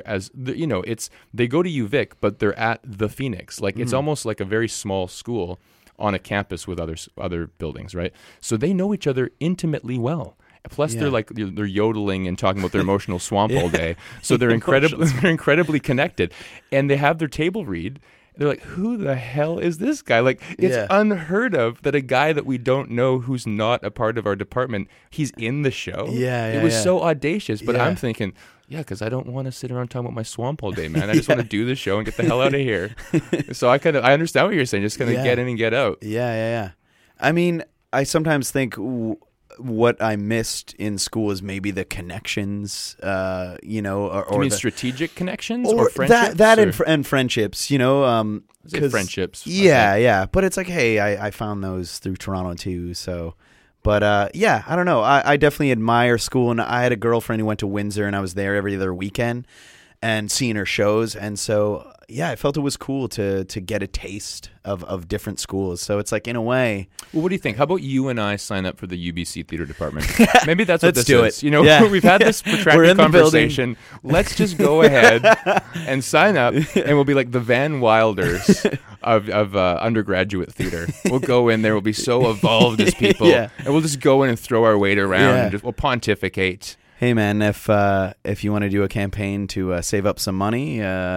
they go to UVic, but they're at the Phoenix. Like, it's almost like a very small school on a campus with other buildings, right? So they know each other intimately well. Plus, Yeah. they're yodeling and talking about their emotional swamp all day. So they're incredibly connected. And they have their table read. They're like, who the hell is this guy? Like, it's Yeah. unheard of that a guy that we don't know who's not a part of our department, he's in the show. It was so audacious. But Yeah. I'm thinking, because I don't want to sit around talking about my swamp all day, man. I just want to do the show and get the hell out of here. So I understand what you're saying. Just kind of get in and get out. Yeah. I mean, I sometimes think what I missed in school is maybe the connections, or You mean the, strategic connections or or friendships? and friendships, Say friendships. Yeah. But it's like, hey, I found those through Toronto too. So, but I don't know. I definitely admire school, and I had a girlfriend who went to Windsor, and I was there every other weekend and seeing her shows, and so I felt it was cool to get a taste of different schools. So it's like, in a way. Well, what do you think? How about you and I sign up for the UBC theater department? Maybe that's what Let's this do is. it. We've had this We're protracted in the conversation. Let's just go ahead and sign up, and we'll be like the Van Wilders of undergraduate theater. We'll go in there. We'll be so evolved as people, Yeah. and we'll just go in and throw our weight around, Yeah. and we'll pontificate. Hey man, if you want to do a campaign to save up some money,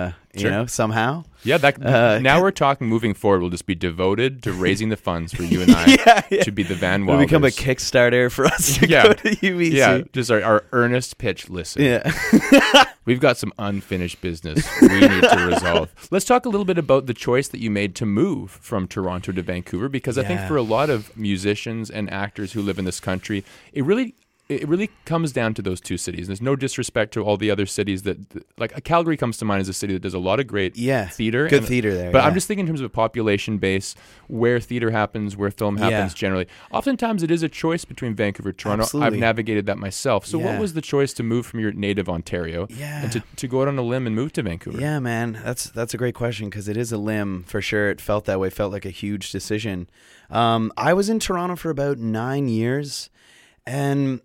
somehow. Yeah, now we're talking. Moving forward, we'll just be devoted to raising the funds for you and I to be the Van It'll Wilders. become a Kickstarter for us to Yeah. go to UBC. Yeah, just our earnest pitch. Listen, Yeah. we've got some unfinished business we need to resolve. Let's talk a little bit about the choice that you made to move from Toronto to Vancouver, because I think Yeah. for a lot of musicians and actors who live in this country, it really comes down to those two cities. There's no disrespect to all the other cities like Calgary comes to mind as a city that does a lot of great theater. Good theater there. But yeah. I'm just thinking in terms of a population base, where theater happens, where film happens generally. Oftentimes it is a choice between Vancouver and Toronto. Absolutely. I've navigated that myself. So what was the choice to move from your native Ontario and to go out on a limb and move to Vancouver? Yeah, man, that's a great question, because it is a limb for sure. It felt that way. It felt like a huge decision. I was in Toronto for about 9 years, and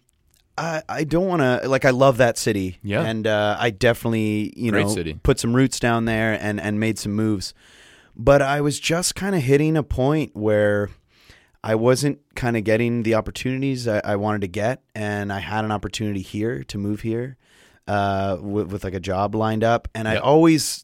I don't want to, I love that city. Yeah. And I definitely, Great city. put some roots down there and made some moves. But I was just kind of hitting a point where I wasn't kind of getting the opportunities I wanted to get. And I had an opportunity here to move here with a job lined up. And I always,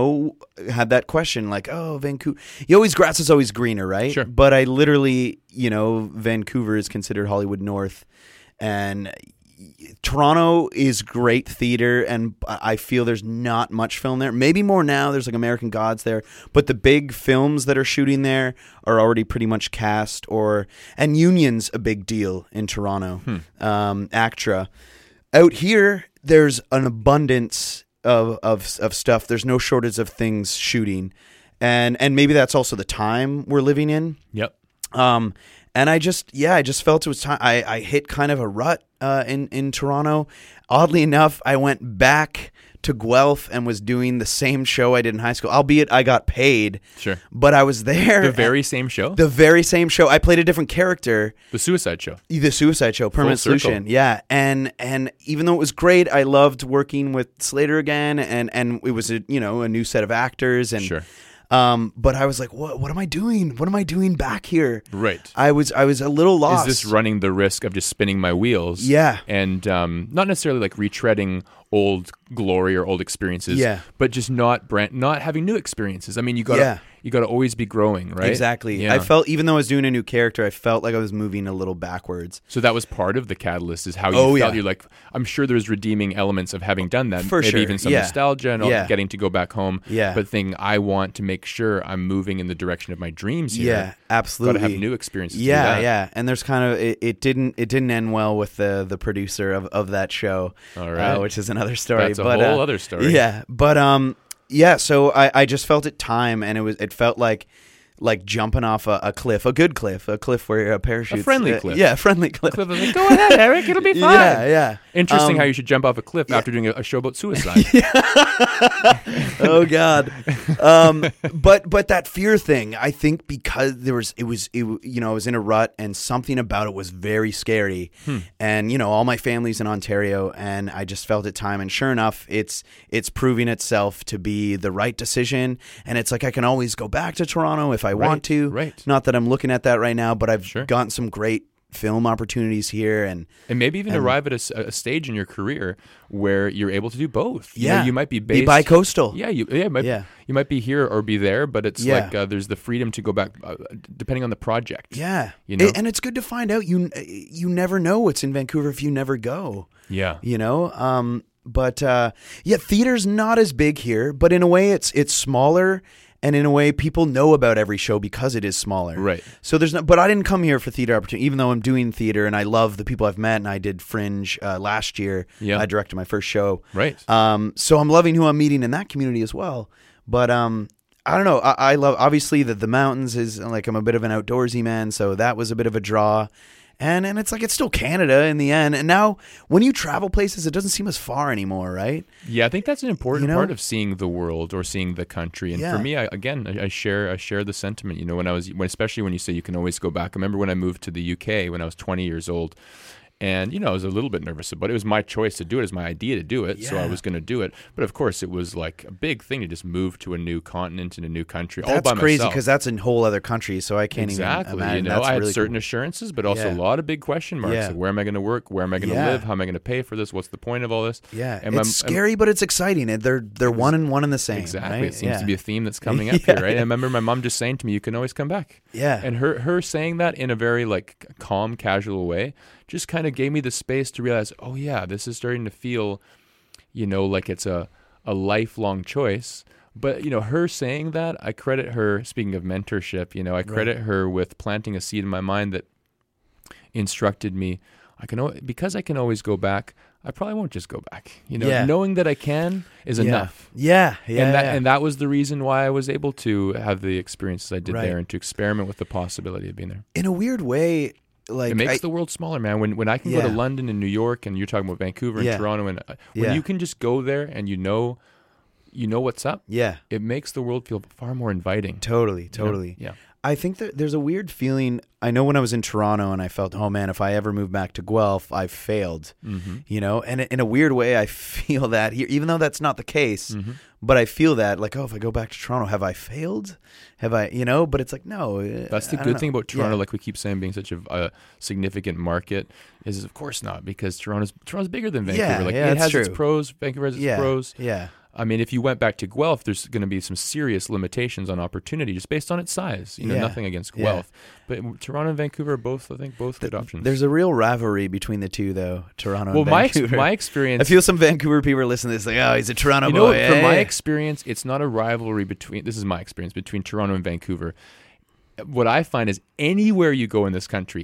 had that question Vancouver. Grass is always greener, right? Sure. But I literally, Vancouver is considered Hollywood North. And Toronto is great theater, and I feel there's not much film there. Maybe more now. There's American Gods there, but the big films that are shooting there are already pretty much cast. And Union's a big deal in Toronto. ACTRA. Out here, there's an abundance of stuff. There's no shortage of things shooting, and maybe that's also the time we're living in. Yep. And I just felt it was time. I hit kind of a rut in Toronto. Oddly enough, I went back to Guelph and was doing the same show I did in high school, albeit I got paid. Sure. But I was there. The very same show? The very same show. I played a different character. The Suicide Show. The Suicide Show, Permanent Full circle. Solution. Yeah. And even though it was great, I loved working with Slater again, and it was a new set of actors. And Sure. but I was like, what am I doing? What am I doing back here? Right. I was a little lost. Is this running the risk of just spinning my wheels? Yeah. And not necessarily retreading old glory or old experiences. Yeah. But just not having new experiences. I mean, you gotta always be growing, right? Exactly. Yeah. I felt, even though I was doing a new character, I felt like I was moving a little backwards. So that was part of the catalyst, is how you Oh, felt. yeah. You're like, I'm sure there's redeeming elements of having done that. For Maybe sure. even some Yeah. nostalgia and Yeah. getting to go back home. Yeah. But thinking, I want to make sure I'm moving in the direction of my dreams here. Yeah, absolutely. Got to have new experiences. to do Yeah, that. yeah. And there's kind of it didn't end well with the producer of that show, All right. which is another story. That's a but, whole other story. Yeah, but yeah. So I just felt it time, and it felt like like jumping off a cliff, a good cliff, a cliff where a parachute, A friendly cliff. Yeah, a friendly cliff. Cliff was like, go ahead, Eric, it'll be fine. Yeah. Interesting how you should jump off a cliff after doing a show about suicide. Oh God. But that fear thing, I think because I was in a rut and something about it was very scary. And all my family's in Ontario and I just felt it time. And sure enough, it's proving itself to be the right decision. And it's like, I can always go back to Toronto if I want to. Right. Not that I'm looking at that right now, but I've Sure. gotten some great film opportunities here and maybe even arrive at a stage in your career where you're able to do both. You might be based... Be bi-coastal. Yeah, you might be here or be there, but it's like there's the freedom to go back depending on the project. Yeah. And it's good to find out. You never know what's in Vancouver if you never go. Yeah. But theater's not as big here, but in a way it's smaller. And in a way, people know about every show because it is smaller. Right. So but I didn't come here for theater opportunity, even though I'm doing theater and I love the people I've met. And I did Fringe last year. Yeah. I directed my first show. Right. So I'm loving who I'm meeting in that community as well. But I don't know. I love, obviously, the mountains is like, I'm a bit of an outdoorsy man. So that was a bit of a draw. And it's like, it's still Canada in the end. And now when you travel places, it doesn't seem as far anymore, right? Yeah, I think that's an important part of seeing the world or seeing the country. And for me, I share the sentiment. Especially when you say you can always go back. I remember when I moved to the UK when I was 20 years old. And, I was a little bit nervous, but it was my choice to do it. It was my idea to do it, so I was going to do it. But, of course, it was like a big thing to just move to a new continent and a new country all by myself. That's crazy because that's a whole other country, so I can't even imagine. I had certain assurances, but also a lot of big question marks. Yeah. Like, where am I going to work? Where am I going to live? How am I going to pay for this? What's the point of all this? Yeah, it's scary, but it's exciting. They're one and the same. Exactly. Right? It seems to be a theme that's coming up here, right? And I remember my mom just saying to me, you can always come back. Yeah. And her saying that in a very, like, calm, casual way just kind of gave me the space to realize, oh yeah, this is starting to feel, like it's a lifelong choice. But, her saying that, I credit her, speaking of mentorship, I credit her with planting a seed in my mind that instructed me, because I can always go back, I probably won't just go back. Knowing that I can is enough. Yeah. And that was the reason why I was able to have the experiences I did there and to experiment with the possibility of being there. In a weird way, like, it makes the world smaller, man. When I can go to London and New York, and you're talking about Vancouver and Toronto, and when you can just go there and you know what's up. Yeah, it makes the world feel far more inviting. Totally. Yeah. I think that there's a weird feeling. I know when I was in Toronto and I felt, oh man, if I ever move back to Guelph, I've failed. And in a weird way, I feel that here, even though that's not the case. But I feel that, like, oh, if I go back to Toronto, have I failed? Have I, But it's like, no. That's the good thing about Toronto, like we keep saying, being such a significant market, is of course not, because Toronto's bigger than Vancouver. It has its pros. Vancouver has its pros. Yeah. I mean, if you went back to Guelph, there's going to be some serious limitations on opportunity just based on its size. Nothing against Guelph. But Toronto and Vancouver are both good options. There's a real rivalry between the two, though, Toronto and Well, Vancouver. my experience... I feel some Vancouver people are listening to this like, oh, he's a Toronto boy. From my experience, it's not a rivalry between... This is my experience, between Toronto and Vancouver. What I find is anywhere you go in this country,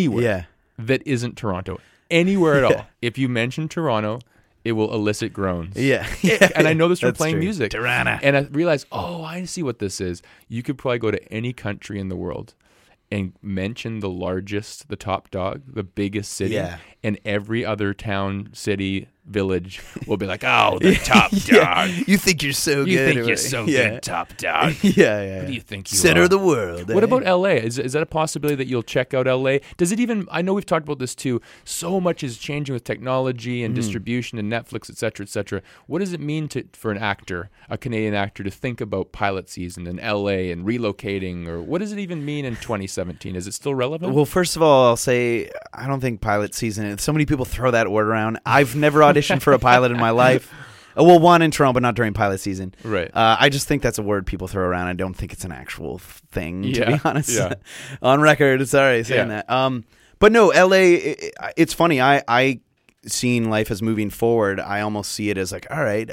that isn't Toronto, anywhere at all, if you mention Toronto... it will elicit groans. Yeah. And I know this from playing true. music. Tirana. And I realized, I see what this is. You could probably go to any country in the world and mention the largest, the top dog, the biggest city, and every other town, city, village will be like, oh, the top dog. You think you're so good. You think you're so good, top dog. Yeah. What do you think you Center are? of the world. What about LA? Is that a possibility that you'll check out LA? Does it even, I know we've talked about this too, so much is changing with technology and distribution and Netflix, et cetera, et cetera. What does it mean for an actor, a Canadian actor, to think about pilot season in LA and relocating, or what does it even mean in 2017? Is it still relevant? Well, first of all, I'll say I don't think pilot season, so many people throw that word around. I've never auditioned for a pilot in my life. Well, one in Toronto, but not during pilot season. Right. I just think that's a word people throw around. I don't think it's an actual thing, to be honest. Yeah. On record, sorry saying that. But no, LA, it's funny. I seeing life as moving forward, I almost see it as like, all right,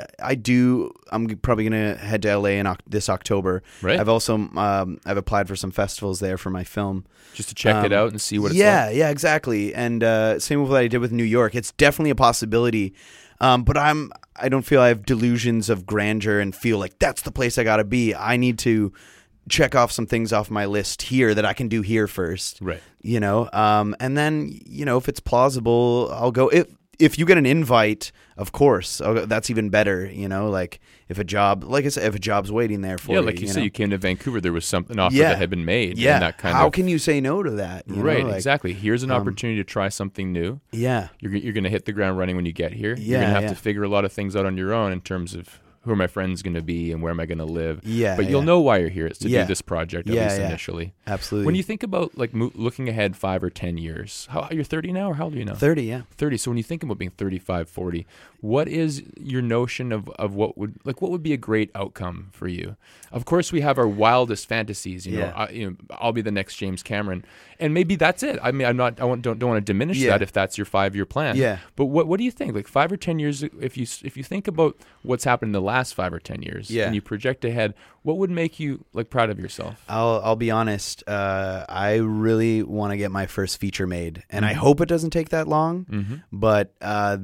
I'm probably going to head to LA this October. Right. I've also, I've applied for some festivals there for my film. Just to check it out and see what it's like. Yeah, exactly. And same with what I did with New York. It's definitely a possibility. But I don't feel I have delusions of grandeur and feel like that's the place I got to be. I need to check off some things off my list here that I can do here first. Right. You know, and then, you know, if it's plausible, I'll go. If you get an invite, of course, that's even better. You know, like if a job, like I said, if a job's waiting there for you. Yeah, like you said, know? you came to Vancouver, there was an offer that had been made. Yeah. And that kind How of, can you say no to that? You right, know? Like, exactly. Here's an opportunity to try something new. Yeah. You're going to hit the ground running when you get here. Yeah, You're going to have yeah. to figure a lot of things out on your own in terms of who are my friends going to be and where am I going to live. Yeah, but you'll know why you're here. It's to Yeah. do this project, at Yeah, least yeah. initially. Absolutely. When you think about like looking ahead 5 or 10 years, you're 30 now, or how old are you now? 30, yeah. 30. So when you think about being 35, 40, what is your notion of what would be a great outcome for you? Of course, we have our wildest fantasies. You know, I'll be the next James Cameron, and maybe that's it. I mean, don't want to diminish that if that's your 5-year plan. Yeah. But what do you think? Like 5 or 10 years, if you think about what's happened in the last 5 or 10 years, and you project ahead, what would make you like proud of yourself? I'll be honest. I really want to get my first feature made, and I hope it doesn't take that long. But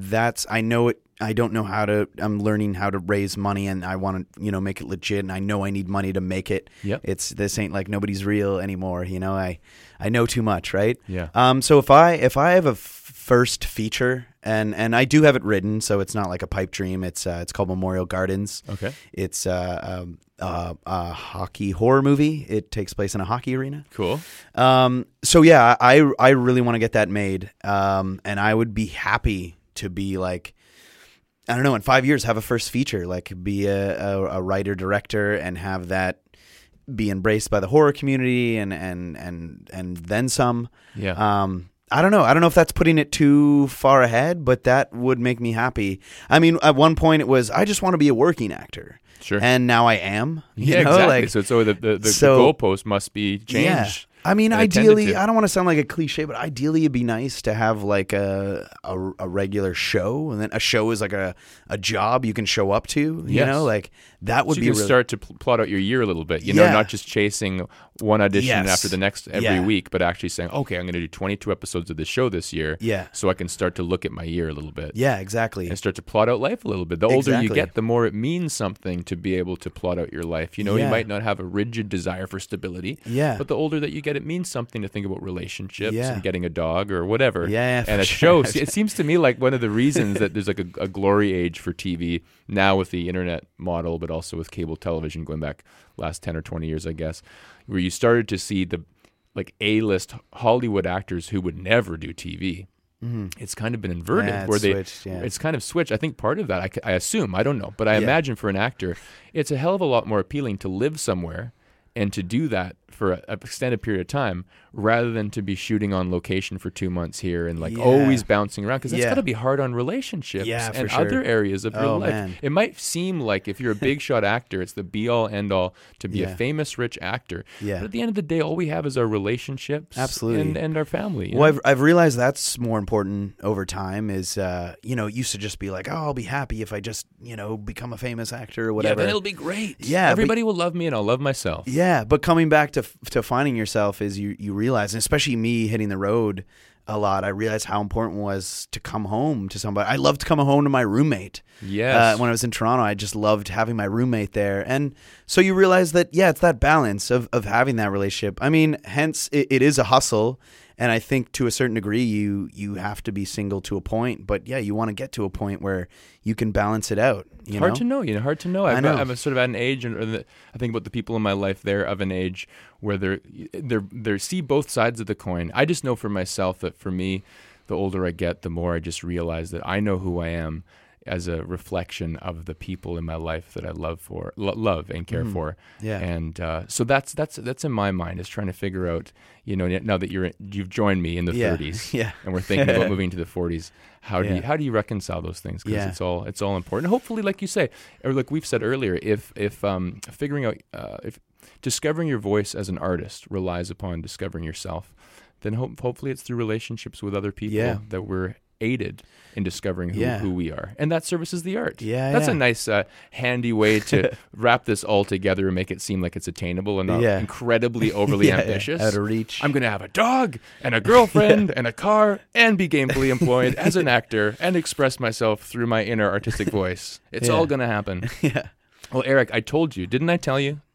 I know it. I don't know how to. I'm learning how to raise money, and I want to, make it legit. And I know I need money to make it. Yep. This ain't like Nobody's Real anymore. I know too much, right? Yeah. So if I have a first feature, and I do have it written, so it's not like a pipe dream. It's called Memorial Gardens. Okay. It's a hockey horror movie. It takes place in a hockey arena. Cool. So yeah, I really want to get that made. And I would be happy to be like, I don't know, in 5 years have a first feature, like be a writer director and have that be embraced by the horror community and then some. Yeah. I don't know. I don't know if that's putting it too far ahead, but that would make me happy. I mean, at one point it was, I just want to be a working actor. Sure. And now I am. Yeah, exactly. So the goalpost must be changed. Yeah. I mean, and ideally, I don't want to sound like a cliche, but ideally it'd be nice to have like a regular show, and then a show is like a job you can show up to, you know, like that would so be you can start to plot out your year a little bit, you know, not just chasing one audition after the next every week, but actually saying, okay, I'm going to do 22 episodes of this show this year, so I can start to look at my year a little bit. Yeah, exactly. And start to plot out life a little bit. The older you get, the more it means something to be able to plot out your life. You know, you might not have a rigid desire for stability, but the older that you get, it means something to think about relationships and getting a dog or whatever. Yeah, and a show. It seems to me like one of the reasons that there's like a glory age for TV now with the internet model, but also with cable television going back last 10 or 20 years, I guess, where you started to see the like A-list Hollywood actors who would never do TV. It's kind of been inverted where it's kind of switched. I think part of that, I assume, I don't know, but I imagine for an actor, it's a hell of a lot more appealing to live somewhere and to do that for an extended period of time rather than to be shooting on location for 2 months here and like always bouncing around, because that's got to be hard on relationships and other areas of your life. Man. It might seem like if you're a big shot actor, it's the be all end all to be a famous rich actor. But at the end of the day, all we have is our relationships and our family. Well, I've realized that's more important over time is, it used to just be like, oh, I'll be happy if I just, become a famous actor or whatever. Yeah, then it'll be great. Yeah. Everybody will love me and I'll love myself. Yeah. But coming back to finding yourself is you realize, and especially me hitting the road a lot, I realized how important it was to come home to somebody. I loved to come home to my roommate. Yes. When I was in Toronto, I just loved having my roommate there. And so you realize that, it's that balance of having that relationship. I mean, hence it is a hustle. And I think to a certain degree, you have to be single to a point. But you want to get to a point where you can balance it out. Hard to know. Hard to know. I know. I'm sort of at an age, I think about the people in my life, they're of an age where they see both sides of the coin. I just know for myself that for me, the older I get, the more I just realize that I know who I am as a reflection of the people in my life that I love and care for. Yeah. And so that's in my mind, is trying to figure out, now that you've joined me in the 30s, and we're thinking about moving to the 40s, how do you reconcile those things? Because it's all important. Hopefully, like you say, or like we've said earlier, if figuring out if discovering your voice as an artist relies upon discovering yourself, then hopefully it's through relationships with other people that we're aided in discovering who we are, and that services the art. That's a nice handy way to wrap this all together and make it seem like it's attainable and not incredibly overly ambitious. Out of reach. I'm going to have a dog and a girlfriend and a car and be gainfully employed as an actor and express myself through my inner artistic voice. It's all going to happen. Well, Eric, I told you, didn't I tell you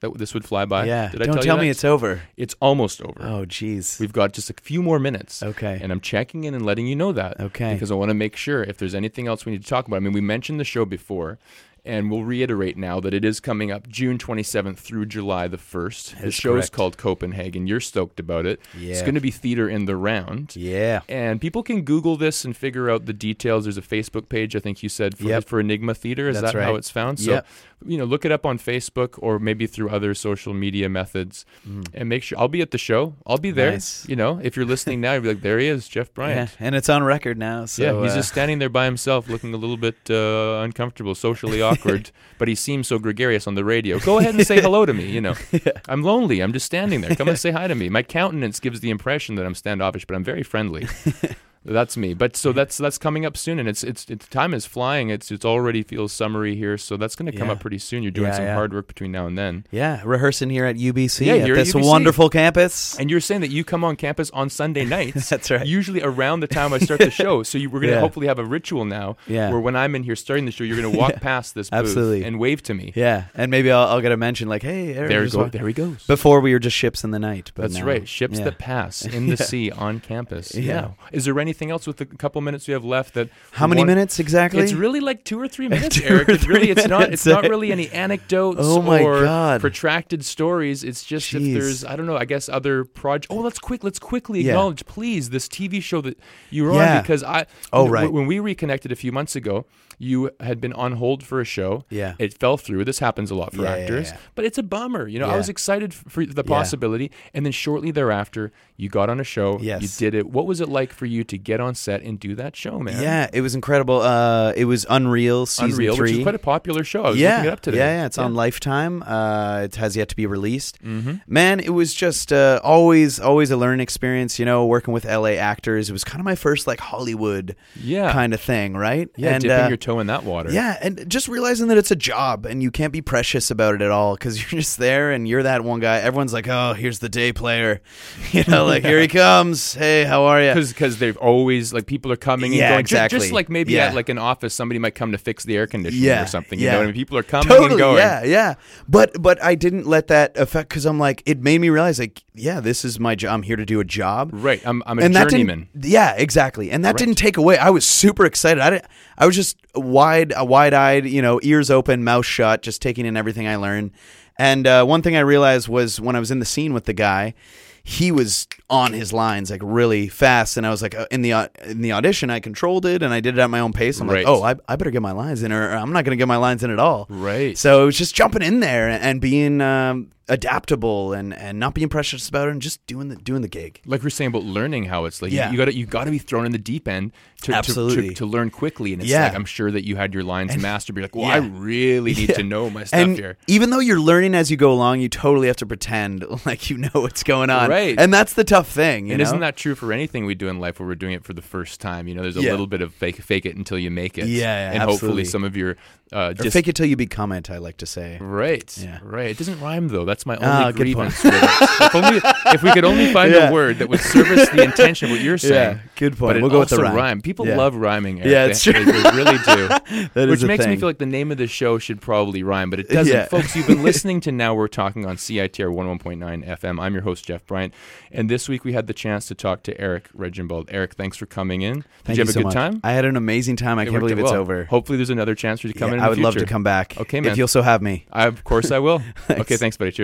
that this would fly by? Yeah. Did I Don't tell tell you me that? it's over. It's almost over. Oh, geez. We've got just a few more minutes. Okay. And I'm checking in and letting you know that. Okay. Because I want to make sure if there's anything else we need to talk about. I mean, we mentioned the show before, and we'll reiterate now that it is coming up June 27th through July the 1st. The is show is correct. called Copenhagen. You're stoked about it. Yeah. It's going to be theater in the round. Yeah. And people can Google this and figure out the details. There's a Facebook page, I think you said, for Enigma Theater. Is That's that how right. it's found? So, Yep. look it up on Facebook or maybe through other social media methods. And make sure, I'll be at the show. I'll be there. Nice. If you're listening now, you'll be like, there he is, Jeff Bryant. Yeah. And it's on record now. So, Yeah, he's just standing there by himself, looking a little bit uncomfortable, socially awkward, but he seems so gregarious on the radio. Go ahead and say hello to me, I'm lonely. I'm just standing there. Come and say hi to me. My countenance gives the impression that I'm standoffish, but I'm very friendly. That's me. But so that's coming up soon, and it's time is flying. It already feels summery here, so that's going to come up pretty soon. You're doing some hard work between now and then. Yeah, rehearsing here at UBC Yeah, at you're at this UBC. wonderful campus. And you're saying that you come on campus on Sunday nights. That's right. Usually around the time I start the show. So we're going to Yeah. hopefully have a ritual now where when I'm in here starting the show, you're going to walk past this booth Absolutely. and wave to me. Yeah, and maybe I'll get a mention like, hey, Aaron, There he goes. Before we were just ships in the night. But That's now- right. Ships yeah. that pass in the sea on campus. Yeah. Is there anything else with the couple minutes we have left that? How many minutes exactly? It's really like 2 or 3 minutes, 2 Eric. or It's really 3 it's not minutes, really any anecdotes Oh my or God. protracted stories. It's just if Jeez. there's I don't know, I guess other projects. Oh, let's quickly Yeah. acknowledge, please, this TV show that you were Yeah. on because right. when we reconnected a few months ago, you had been on hold for a show. Yeah. It fell through. This happens a lot for Yeah, actors, yeah. but it's a bummer. I Yeah. was excited for the possibility, and then shortly thereafter, you got on a show. Yes. You did it. What was it like for you to get on set and do that show, man? Yeah, it was incredible. It was Unreal season Unreal, 3. which is quite a popular show. I was yeah, looking it up today. Yeah, it's on Lifetime. It has yet to be released. Man, it was just always a learning experience. Working with LA actors. It was kind of my first like Hollywood kind of thing, right? Yeah, and, dipping your toe in that water. Yeah, and just realizing that it's a job and you can't be precious about it at all because you're just there and you're that one guy. Everyone's like, oh, here's the day player. Like, here he comes. Hey, how are you? Because they've always, like, people are coming and Yeah, going. exactly. Just like maybe Yeah. at like an office, somebody might come to fix the air conditioning or something. You yeah. know what I mean? People are coming Totally, and going. yeah. But I didn't let that affect because I'm like, it made me realize like, yeah, this is my job. I'm here to do a job. Right. I'm a And that journeyman. Yeah, exactly. And that didn't take away. I was super excited. I was just wide-eyed, ears open, mouth shut, just taking in everything I learned. And one thing I realized was when I was in the scene with the guy, he was on his lines like really fast, and I was like, in the audition, I controlled it and I did it at my own pace. I'm Right. like, oh, I better get my lines in, or I'm not going to get my lines in at all. Right. So it was just jumping in there and being adaptable and not being precious about it and just doing the gig. Like we're saying about learning how it's like, Yeah. you got to be thrown in the deep end Absolutely. to learn quickly. And it's Yeah. like, I'm sure that you had your lines mastered. Be like, well, yeah. I really need Yeah. to know my stuff And here. even though you're learning as you go along, you totally have to pretend like you know what's going on. Right. And that's the tough thing. And isn't that true for anything we do in life where we're doing it for the first time? There's a Yeah. little bit of fake it until you make it. Yeah, and absolutely. hopefully some of your or fake it till you become it, I like to say. Right. Yeah. Right. It doesn't rhyme though. That's my Ah, only good grievance with it. If we could only find Yeah. a word that would service the intention of what you're saying. good point. But it We'll go with the also rhyme. People Yeah. love rhyming. Eric. Yeah, it's they, true. They really do. That Which is a makes me thing. feel like the name of the show should probably rhyme, but it doesn't. Yeah. Folks, you've been listening to Now We're Talking on CITR 101.9 FM. I'm your host, Jeff Bryant. And this week we had the chance to talk to Eric Regenbald. Eric, thanks for coming in. Thank Did you have so a good much. time? I had an amazing time. I It can't worked believe out it's well. over. Hopefully there's another chance for you to come in I the would love to future. come back. Okay, man. If you'll so have me. Of course I will. Thanks. Okay, thanks, buddy. Cheers.